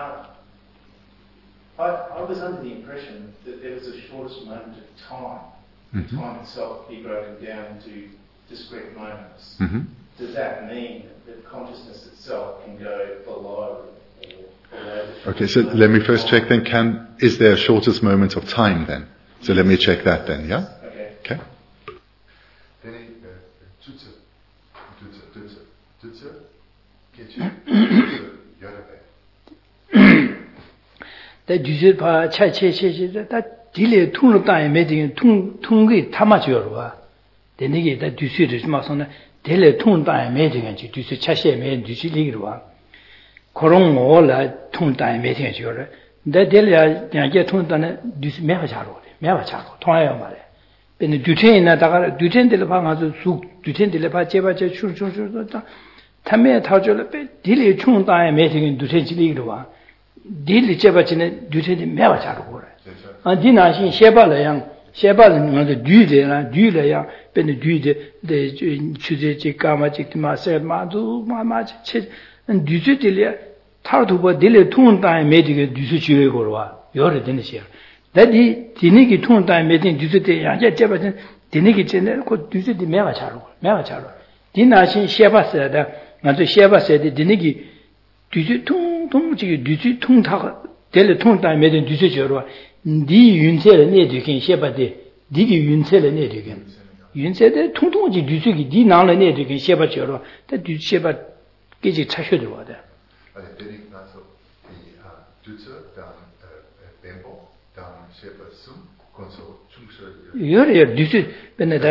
I was under the impression that there was a shortest moment of time. Mm-hmm. Time itself be broken down to discrete moments. Mm-hmm. Does that mean that consciousness itself can go below the
Okay, so let me first check then, is there a shortest moment of time then? So let me check that then, yeah? Okay.
다 뒤질 봐 차체체체 다 딜레 퉁을 따에 매딩 퉁게 타마지어와 되니게 다 뒤수를 마서는 딜레 퉁을 따에 매딩 뒤수 차시에 매 뒤수리기로와 그런 거라 퉁 따에 매딩 지어라 데 딜레 양게 퉁 따에 뒤수 매가 자로 통하여 말해 근데 뒤천이나 다가 뒤천들 방아서 쑥 뒤천들 봐 제바제 출출출도 타메 타줘라 딜레 퉁 따에 매딩 뒤천지리기로와 딜레 제바지는 뒤천이 매가 자로 그래 디나신 셰발량 셰발은 뒤래야 근데 뒤데 추제지 까마직 마세마도 마마치 뒤즈딜이야 타르도바 딜레 퉁다에 매디게 뒤즈지에 거와 여러 되는시야 다디 디니기 퉁다에 매딘 뒤즈데 야제 제바진 디니기 전에 그 뒤즈디 매가 자로 디나신 셰바세다 나도 셰바세데 디니기 뒤즈 퉁퉁지 뒤즈 퉁다가 딜레 퉁다에 매딘 뒤즈지어와 니 윤세를 내두긴 셰바데 니기 윤세를 내두긴 윤세데 통통지 뒤죽이 니 나를 내두긴 셰바지어로 다 뒤셰바 깨지 차셔도 와다
Also bin ich also die Dütze, dann Bembo, dann Shepherd Sum, Konso Chungshe.
요래 뒤죽 beneda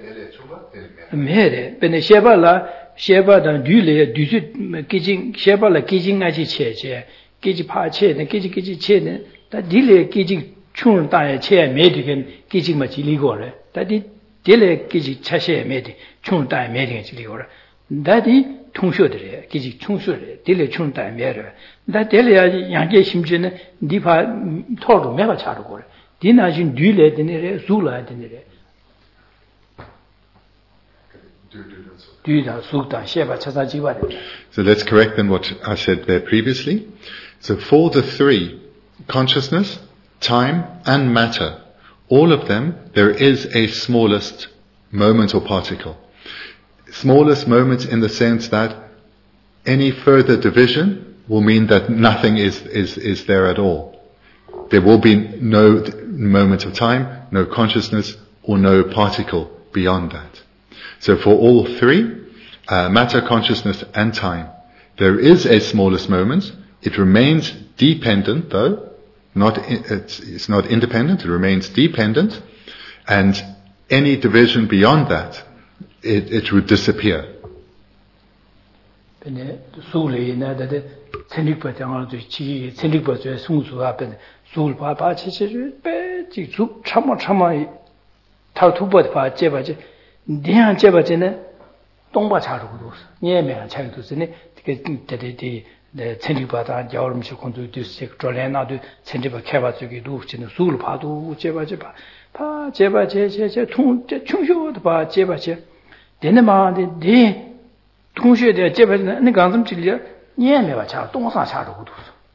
메레 ben에 셰바다 뒤래 뒤죽 깨진 셰바라 깨진 아지 체제 깨지 파체네 깨지 체네 다 딜레 깨지 충을 따에 체 매디겐 깨지마 지리고래 다디 딜레 깨지 차셰 매디 충을 따에 매디겐 지리고래 다디 통쇼들이 깨지 충쇼래 딜레 충을 따에 매래 다 딜레 양게 심지는 니파 토로 매가 차르고래 디나진 뒤레 되네래 zul라 되네래 뒤다 숙다 셰바 차사지와
So let's correct then what I said there previously. So for the three, consciousness, time and matter, all of them, there is a smallest moment or particle. Smallest moment in the sense that any further division will mean that nothing is there at all. There will be no moment of time, no consciousness, or no particle beyond that. So for all three, matter, consciousness and time, there is a smallest moment. It remains dependent though, it's not independent, it remains dependent, and any division beyond that, it would disappear.
네 천리바다 여름식 공도도 색조래나도 천리바 개바쪽이 루치는 수를 봐도 제바제바 파 제바제제 충쇼도 봐 제바제 되는마데 네 통쇼에 제바는 강점 질려 니에메바 차 동사 차로도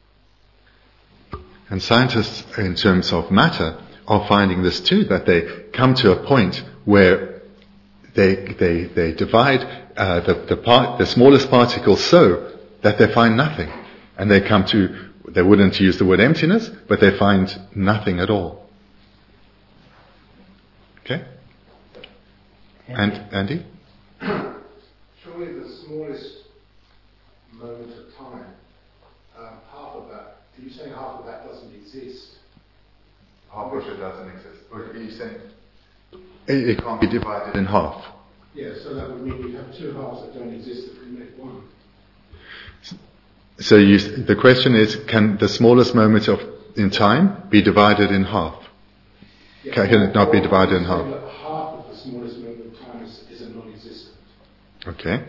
And scientists in terms of matter are finding this too, that they come to a point where they divide the smallest particle so that they find nothing. And they come to, they wouldn't use the word emptiness, but they find nothing at all. Okay? And Andy?
Surely the smallest moment of time, half of that, are you saying half of that doesn't exist?
Half of it doesn't exist. Or are you saying it can't be divided in half?
Yeah, so that would mean you'd have two halves that don't exist that can make one.
So the question is, can the smallest moment in time be divided in half?
Yeah,
can it not be divided in half?
Half of the smallest moment of time is a non-existent.
Okay.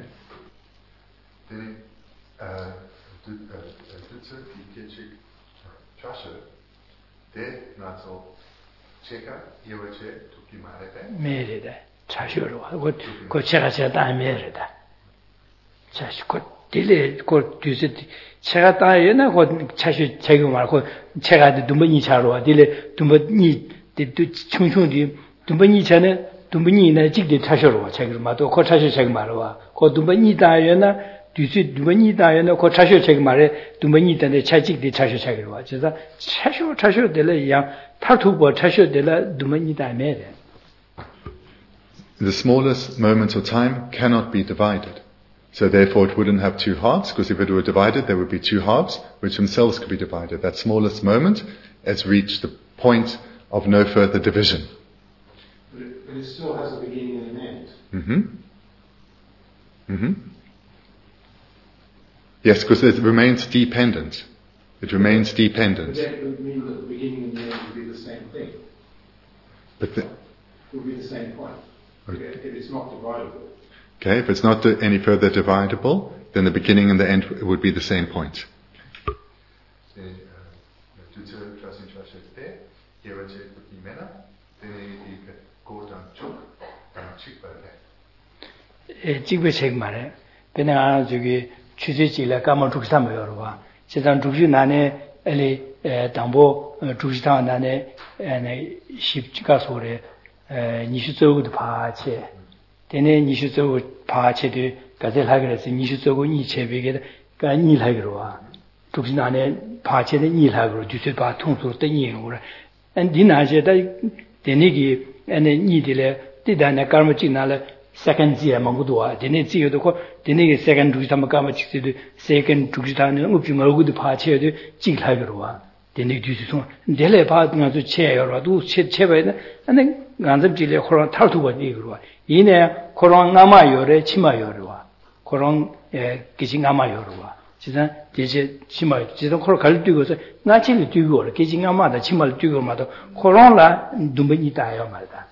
메레다 차쇼로 하고 그 제가 다 메레다 차쇼 딜레 그 뒤에 제가 다에나 그 차시 제가 말고 제가 두번이 차로 딜레 두번이 충충이 두번이 전에 두번이나 직대 차셔로 제가 말도 그 차시 제가 말와 그 두번이 다에나 뒤에 두번이 다에나 그 차시 제가 말에 두번이 전에 차직대 차시 제가 와 그래서 차셔 딜레 양 타투버 차셔 딜레 두번이 다메레
The smallest moment of time cannot be divided. So therefore it wouldn't have two halves, because if it were divided, there would be two halves, which themselves could be divided. That smallest moment has reached the point of no further division.
But it still has a beginning and an end.
Yes, because it remains dependent. It remains dependent.
But that would mean that the beginning and the end would be the same thing.
But
Would be the same point.
Okay.
If it's not dividable.
Okay, if it's not any further dividable, then the beginning and the end would be the same point.
직배책 말에 그냥 저기 취재지라 까만 죽삼어요 봐. 세상 죽지 나네 엘리 당보 죽지다 나네 십지가 소래 니슈저고도 파체 되네 니슈저고 파체도 가질 하게 그래서 니슈저고 니 제베게 가 니하기로 와. 죽지 나네 파체도 니하기로 뒤에 봐 통수로 땡이는 거라. 안디나제다 되네기 안에 니들에 디다네 까르마 지나래 second year mangudoa dene ziyo de ko dene second du tam ka ma chisi de second du ta ne ngu pinga gu de pa che de ji la ge ro wa dene du su de le pa nga zu che yo ro du che ba ne ane ngan zab ji le khoro tar tu ba ni ro wa yi ne khoro nga ma yo re chi ma yo ro wa khoro ge ji nga ma yo ro wa ji san de che chi ma ji de khoro gal du go so nga chi le du go ge ji nga ma da chi ma le du go ma do khoro la du ba ni da yo ma da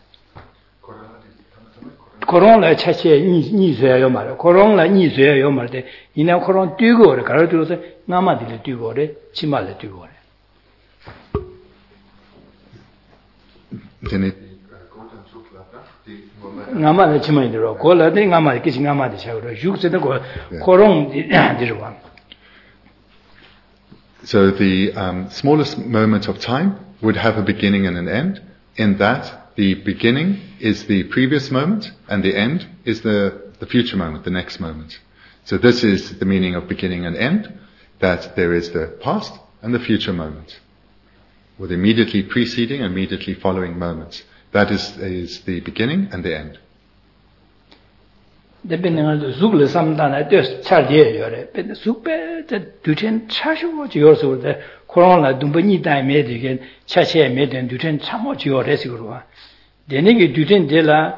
코롱 라 차체 니쇠요 말 코롱 라 니쇠요 말데 이나 코롱 뛰고래 가르쳐서 나마들이 뛰고래 치말래 뛰고래
되네
나마를 치마이들어 고라데 나마 끼지 나마데 차고래 육세도 코롱 디르와
So the smallest moment of time would have a beginning and an end, in that the beginning is the previous moment and the end is the future moment, the next moment. So this is the meaning of beginning and end, that there is the past and the future moment, or the immediately preceding and immediately following moments. That is the beginning and the end.
Depending on the Zugla Samdana, there's Chardier, but the super Duchen Chashu, also the Corona Dumbani made again, Chache made and Duchen Chamochi or Resigua. The nigger Duchen de la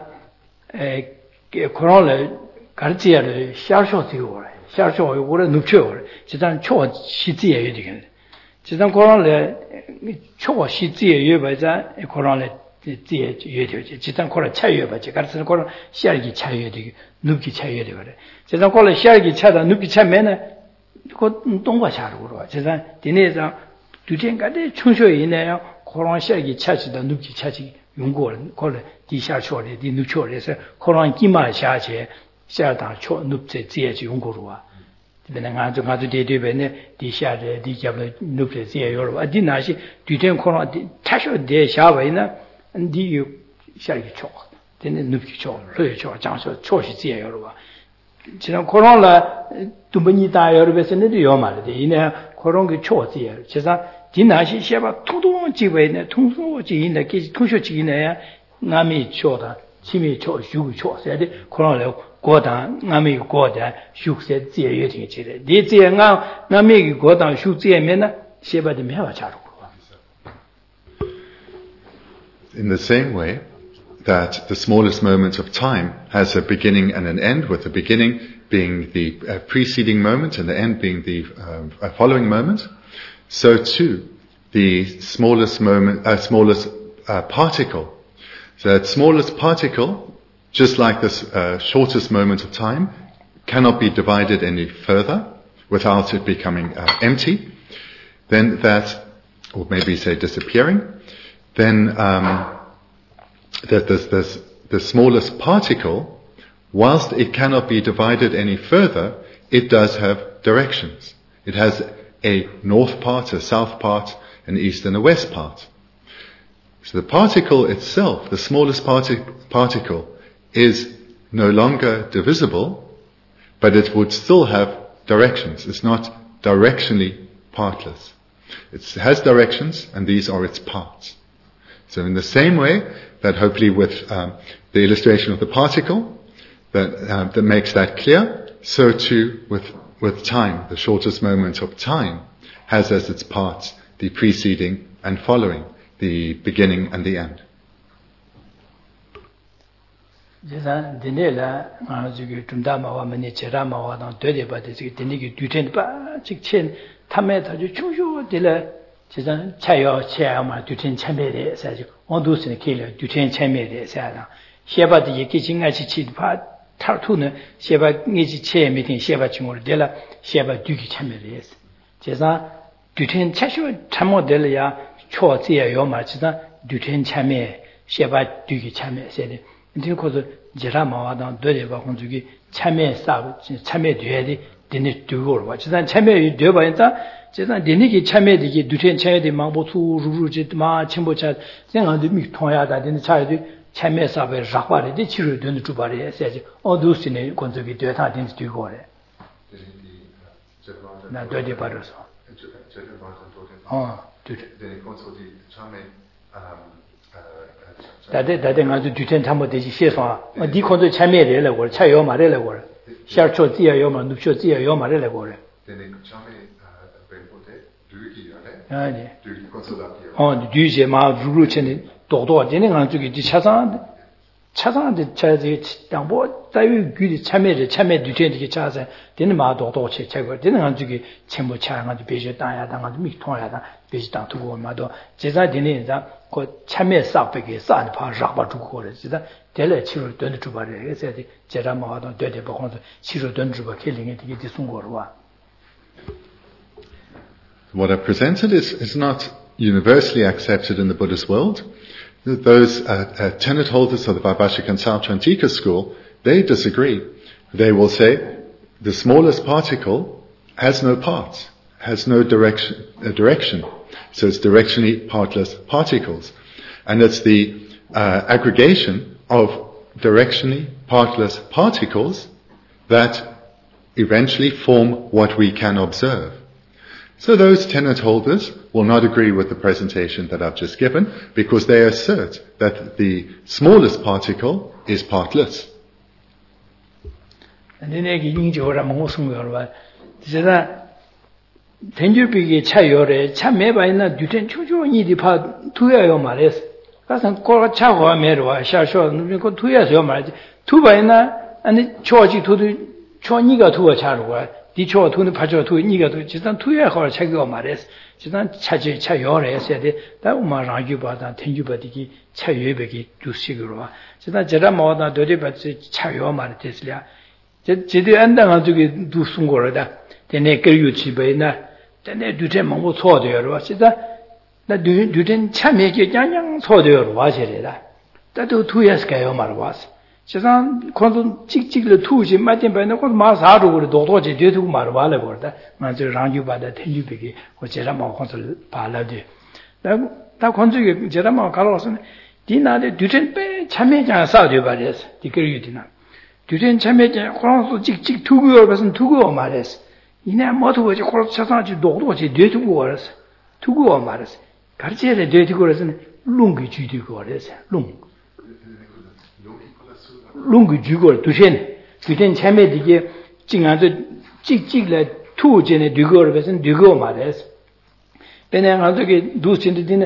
Corona Garcia, Sharsho, Sharsho, or a Nuchor, Chitan Cho, Shizia again. Chitan Corona Cho, Shizia, by that, Corona. 지단 코라 차이여 봐지 가르치는 코라 시알기 차이여 되게 눕기 차이여 되거래 지단 코라 시알기 차다 눕기 차면은 그 동과 차로 그러 지단 디네자 두iten가데 충쇼이네요 코라 시알기 차지다 눕기 차지 용고를 코라 디샤초리 디 눕초리에서 코라 기마 샤제 샤다 초 눕제 지에지 용고로 와 되는 아주 대대변에 디샤제 디잡을 눕제 지에요 아디나시 두iten 코라 차쇼 데 샤바이나 ndi yu shari cho tene nupi cho lo cho 장소 초시 지에 여러분 지난 코로나 두번이 다 여러분에서는 요 말이데 이내 그런 게 초지에 제가 디나시 셰바 투동 지베네 통소 지인데 기 통쇼 지인에 남이 초다 치미 초 슈구 초 세데 코로나 고다 남이 고다 슈세 지에 예팅 지레 디 지에 남이 고다 슈 지에면은 셰바데 메와 자로
In the same way that the smallest moment of time has a beginning and an end, with the beginning being the preceding moment and the end being the following moment, so too the smallest moment, particle. So that smallest particle, just like this shortest moment of time, cannot be divided any further without it becoming empty. Then that, or maybe say disappearing. Then that the smallest particle, whilst it cannot be divided any further, it does have directions. It has a north part, a south part, an east and a west part. So the particle itself, the smallest particle, is no longer divisible, but it would still have directions. It's not directionally partless. It has directions, and these are its parts. So in the same way that hopefully with the illustration of the particle that makes that clear, so too with time, the shortest moment of time has as its parts the preceding and following, the beginning and the end.
제가 디네라 아주기 좀다마와 머니 제라마와랑 되대바데 지금 디네기 뒤텐바 직chen 탐에 아주 충효들에 제가 차요 차야마 뒤텐 참매에 사지 온도스네 케일 뒤텐 참매에 사라 셰바디 얘기진가치 치파 타투는 셰바 니지 체미팅 셰바 중으로 될라 셰바 뒤기 참매에 제가 뒤텐 차쇼 참모델이야 초지야 요마치다 뒤텐 참매 셰바 뒤기 참매에 인제 코도 제라마와당 되레바 혼주기 참여 싸 참여 돼야지 되네 두고 봐. 지난 참여 되어 있다. 지난 되네기 참여되기 두텐 참여되 망보투 루루지마 침보차 생각도 미 통야다 되는 차이도 참여 싸베 작바리지 치료 되는 주바리 해야지. 어두스네 건조기 되다 되는 두고래. 나 되게 바로서. 되네 건조기 참여 다데 아주 뒤텐 참모 되지 시에서 니 콘도 참여를 하고 차요 말을 하고 샤초 지야요 말 누쇼 지야요 말을 하고 되네 참여 배포데 두기요네 아니 두기 콘소다티요 뒤제 마 루루체니 도도 되는 안쪽에 뒤 차상한테 차지 당보 자유 규리 참여 뒤텐이 차서 되는 마 도도 체 제거 되는 안쪽에 첨부 차가지고 배제 땅야 당가지고 미 통야다 배제 땅 두고 마도 제자 되는 그 참여 싸배게 싸는 파 잡아 주고 그래서 될래 치료 돈 주바래 해서 제가 뭐하던 되게 보고서 치료 돈 주바 킬링이 되게 뒤송거로 와.
What I presented is not universally accepted in the Buddhist world. Those tenet holders of the Vaibhashika and Sautrantika school, they disagree. They will say the smallest particle has no parts, has no direction. So it's directionally partless particles. And it's the aggregation of directionally partless particles that eventually form what we can observe. So those tenet holders will not agree with the presentation that I've just given because they assert that the smallest particle is partless.
tenjubi 차요래 참매바이나 뒤텐 추조니디 파 투야요 말했어. 가서 거 차고 메로와 샤쇼 그 투야서 말지. 투바이나 아니 초지 투도 초니가 투어 차로와 디초 투는 파죠 투 니가 투 지단 투야 거 차고 말했어. 지단 차지 차요래 해서데 다 우마라기 바다 텐주바디기 차요베기 두식으로 지단 제가 뭐다 도리바지 차요 말했으랴. 제대 안당아주기 두순 거라다. 되네 그유치베나 되네 두제 먹고 소되어로 진짜 나 두된 참여게 양양 소되어로 와셔래다. 나도 투야스가요 말 와서. 진짜 콘도 찍찍을 투지 맞된 바에 그 마사로 그래 도도지 되고 말 와래 거다. 맞아 랑주 받아 텐주비기 어제라 뭐 콘을 발라데. 나 콘주게 제가 뭐 가러서 디나데 두된 빼 참여장 싸되 말했어. 디그유디나. 두된 참여장 그런서 찍찍 투고요 무슨 투고 말했어. 이내 모두 어제 그렇게 차상지 노도지 되두고 그랬어. 두고 말했어. 가르치에 되두고 그래서 룽기 주디고 그랬어. 룽기 주고 두된 참여되게 찡아도 찍찍래 투전에 두고 그래서 두고 말했어. 배는 어떻게 두신데 되네.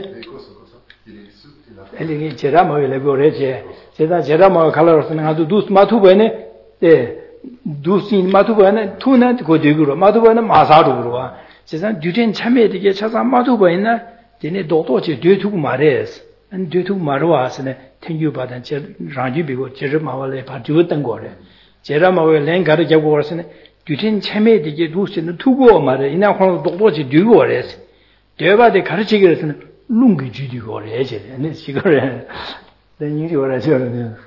엘리게 제가 뭐래 그러지. 제가 뭐 갈아서는 아주 두스 마투베네. 예. 두신 마투바는 투나 고되고로 마투바는 마사로 와. 세상 뒤된 참여되게 찾아 마투바이나 되네 도도지 뒤두고 말해서. 안 뒤두고 말와서네 땡큐 받은 제 라지비고 제르 마월에 받주었던 거래. 제라 마월 랭가를 잡고 그러서네 뒤된 참여되게 두신은 두고 말해. 이나 혼자 도도지 뒤고 그래서. 대바데 가르치기로서는 룽기 주디고 그래. 네 지거래. 내 일이 오라서는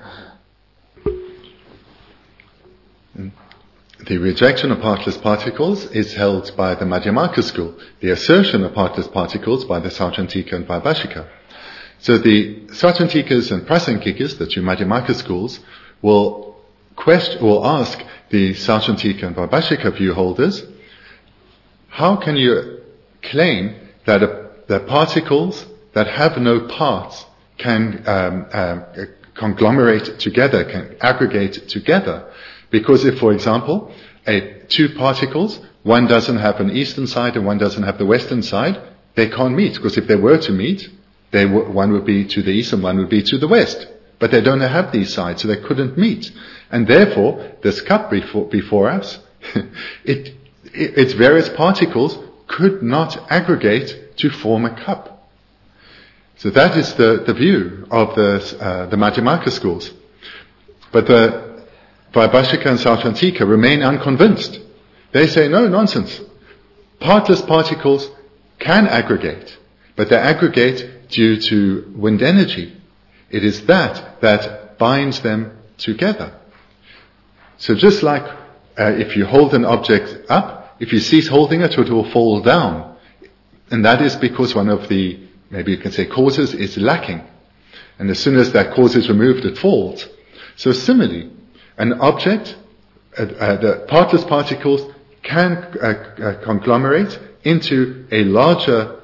The rejection of partless particles is held by the Madhyamaka school, the assertion of partless particles by the Sautrantika and Vaibhashika. So the Sautrantikas and Prasankikas, the two Madhyamaka schools, will ask the Sautrantika and Vaibhashika view holders, how can you claim that the particles that have no parts can conglomerate together, can aggregate together? Because if, for example, two particles, one doesn't have an eastern side and one doesn't have the western side, they can't meet. Because if they were to meet, one would be to the east and one would be to the west. But they don't have these sides, so they couldn't meet. And therefore, this cup before us, its various particles could not aggregate to form a cup. So that is the view of the Madhyamaka schools. But the Vaibhashika and Sautrantika remain unconvinced. They say, no, nonsense. Partless particles can aggregate, but they aggregate due to wind energy. It is that binds them together. So just like if you hold an object up, if you cease holding it, it will fall down. And that is because one of the, maybe you can say, causes is lacking. And as soon as that cause is removed, it falls. So similarly, an object, the partless particles can conglomerate into a larger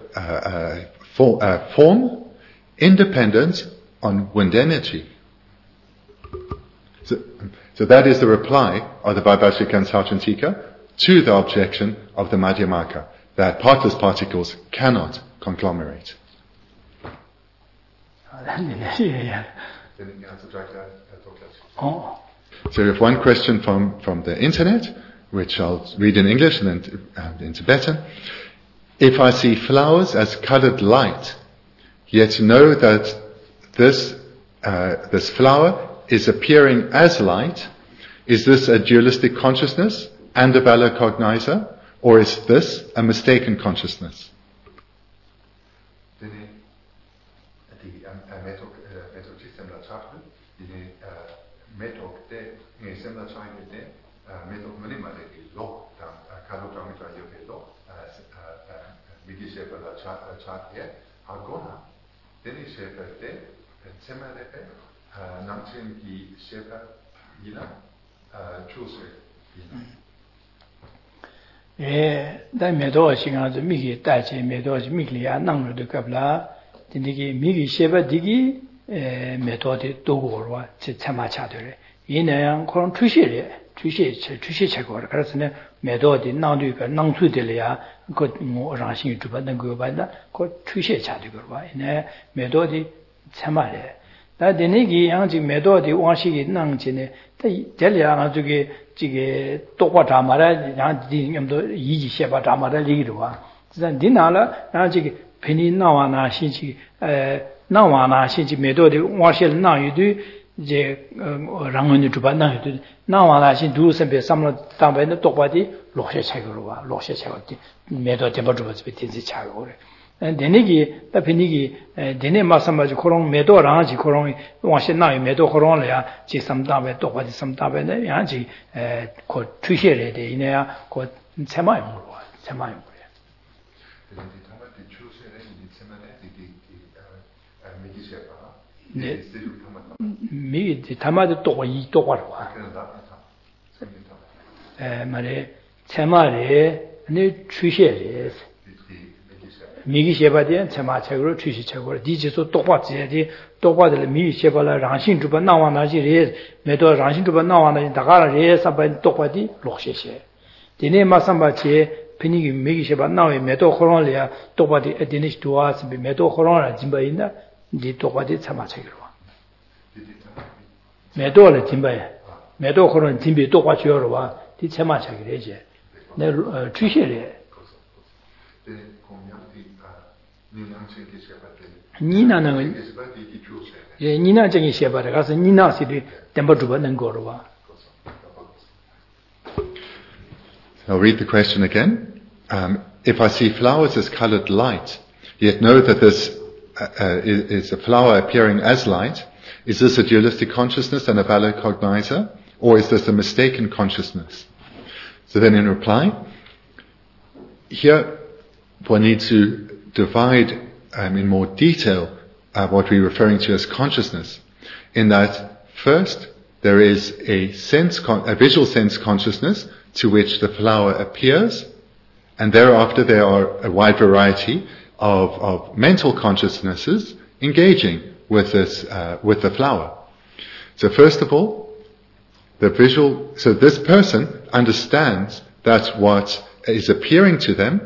form independent on wind energy. So that is the reply of the Vaibhashika and Sautrantika to the objection of the Madhyamaka, that partless particles cannot conglomerate. So we have one question from the internet, which I'll read in English and then in Tibetan. If I see flowers as colored light, yet know that this flower is appearing as light, is this a dualistic consciousness and a valid cognizer, or is this a mistaken consciousness?
Da medo singa zu migi tache medo ji miglia nang de kabla dindigi migi sheba digi medo de dogowa che chama cha de yinang kong 추시 체고를 그래서는 매도디 나두가 낭수들이야 그뭐 라신 주받는 거 봐다 그 추시 차되고 봐 이네 매도디 참말에 나 되니기 양지 매도디 왕식이 낭진에 될이야 가지고 지게 똑바다 말아 양디 님도 이지 셔바 다 말아 리기로 와 진짜 니나라 나지 베니 나와나 신지 나와나 신지 매도디 왕실 나유디 이제 랑원이 주반나 나와라신 두선배 삼로 담배는 똑바디 로셰 책으로 와 로셰 책어디 매도 대버주버스 비티지 차고 그래 데니기 따피니기 데네 마삼바지 코롱 매도랑지 코롱 와신나이 매도 코롱을야 지 삼담배 똑바디 삼담배네 야지 고 추셔야 돼 이내야 고 채마이 물어 채마이 물어 네 미기 담아도 똑바로 와. 말에 채마에 네 추셔에 미기 셰바데 채마 책으로 추시 책으로 디지도 똑바지에 똑바들 미기 셰발라 랑신 주바 나와나지레 매도 랑신 주바 나와나지 다가라레 사바 똑바디 로셰셰 디네 마삼바체 피니기 미기 셰바 나웨 매도 코론리아 똑바디 에디니스 두아스 매도 코론라 짐바인다 디 똑바디 채마 책으로 매도를 짐바에 매도 그런 짐비 똑같이 줘로 와. 디 채마차기 되지. 내 주시래. 니나는 예 니나적인 셰바를 가서 니나시디 템버 주받는 거로 와.
I'll read the question again. If I see flowers as colored light, yet know that this is a flower appearing as light, is this a dualistic consciousness and a valid cognizer, or is this a mistaken consciousness? So then in reply, here one needs to divide in more detail what we're referring to as consciousness, in that first there is a visual sense consciousness to which the flower appears, and thereafter there are a wide variety of mental consciousnesses engaging with the flower. So first of all, so this person understands that what is appearing to them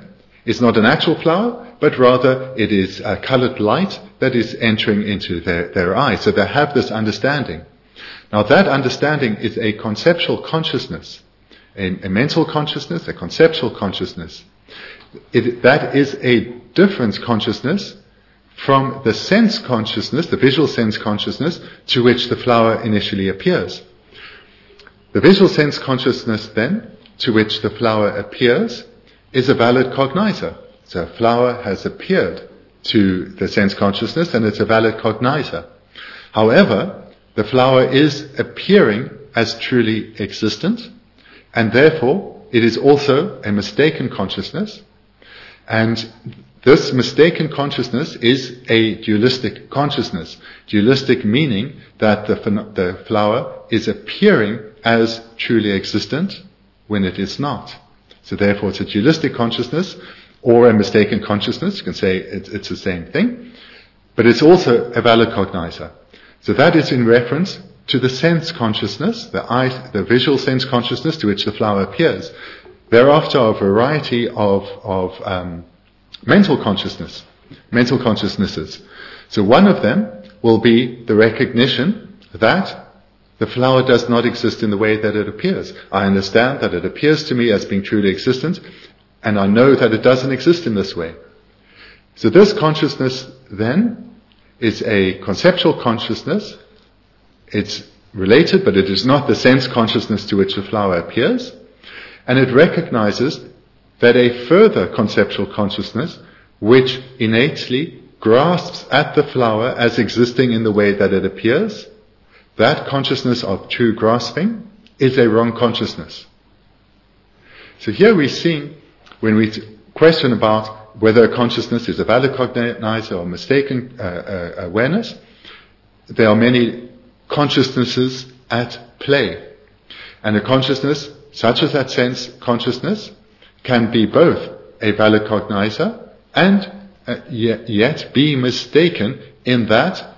It's not an actual flower, but rather it is colored light that is entering into their eyes. So they have this understanding. Now that understanding is a conceptual consciousness, a mental consciousness, a conceptual consciousness. That is a different consciousness from the sense consciousness, the visual sense consciousness, to which the flower initially appears. The visual sense consciousness then, to which the flower appears, is a valid cognizer. So a flower has appeared to the sense consciousness and it's a valid cognizer. However, the flower is appearing as truly existent, and therefore it is also a mistaken consciousness. And this mistaken consciousness is a dualistic consciousness. Dualistic meaning that the flower is appearing as truly existent when it is not. So therefore it's a dualistic consciousness or a mistaken consciousness. You can say it's the same thing. But it's also a valid cognizer. So that is in reference to the sense consciousness, the visual sense consciousness to which the flower appears. Thereafter are a variety of mental consciousnesses. So one of them will be the recognition that the flower does not exist in the way that it appears. I understand that it appears to me as being truly existent, and I know that it doesn't exist in this way. So this consciousness then is a conceptual consciousness. It's related, but it is not the sense consciousness to which the flower appears. And it recognizes that a further conceptual consciousness, which innately grasps at the flower as existing in the way that it appears, that consciousness of true grasping is a wrong consciousness. So here we're seeing, when we question about whether a consciousness is a valid cognizer or mistaken awareness, there are many consciousnesses at play. And a consciousness, such as that sense consciousness, can be both a valid cognizer and yet be mistaken in that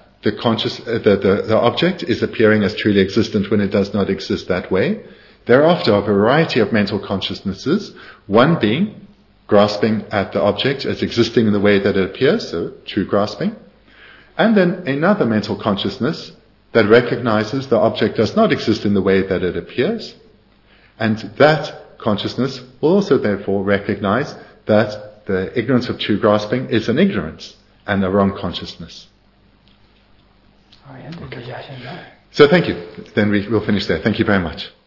the object is appearing as truly existent when it does not exist that way. Thereafter, a variety of mental consciousnesses, one being grasping at the object as existing in the way that it appears, so true grasping, and then another mental consciousness that recognizes the object does not exist in the way that it appears, and that consciousness will also therefore recognize that the ignorance of true grasping is an ignorance and a wrong consciousness. Okay. So thank you. Then we'll finish there. Thank you very much.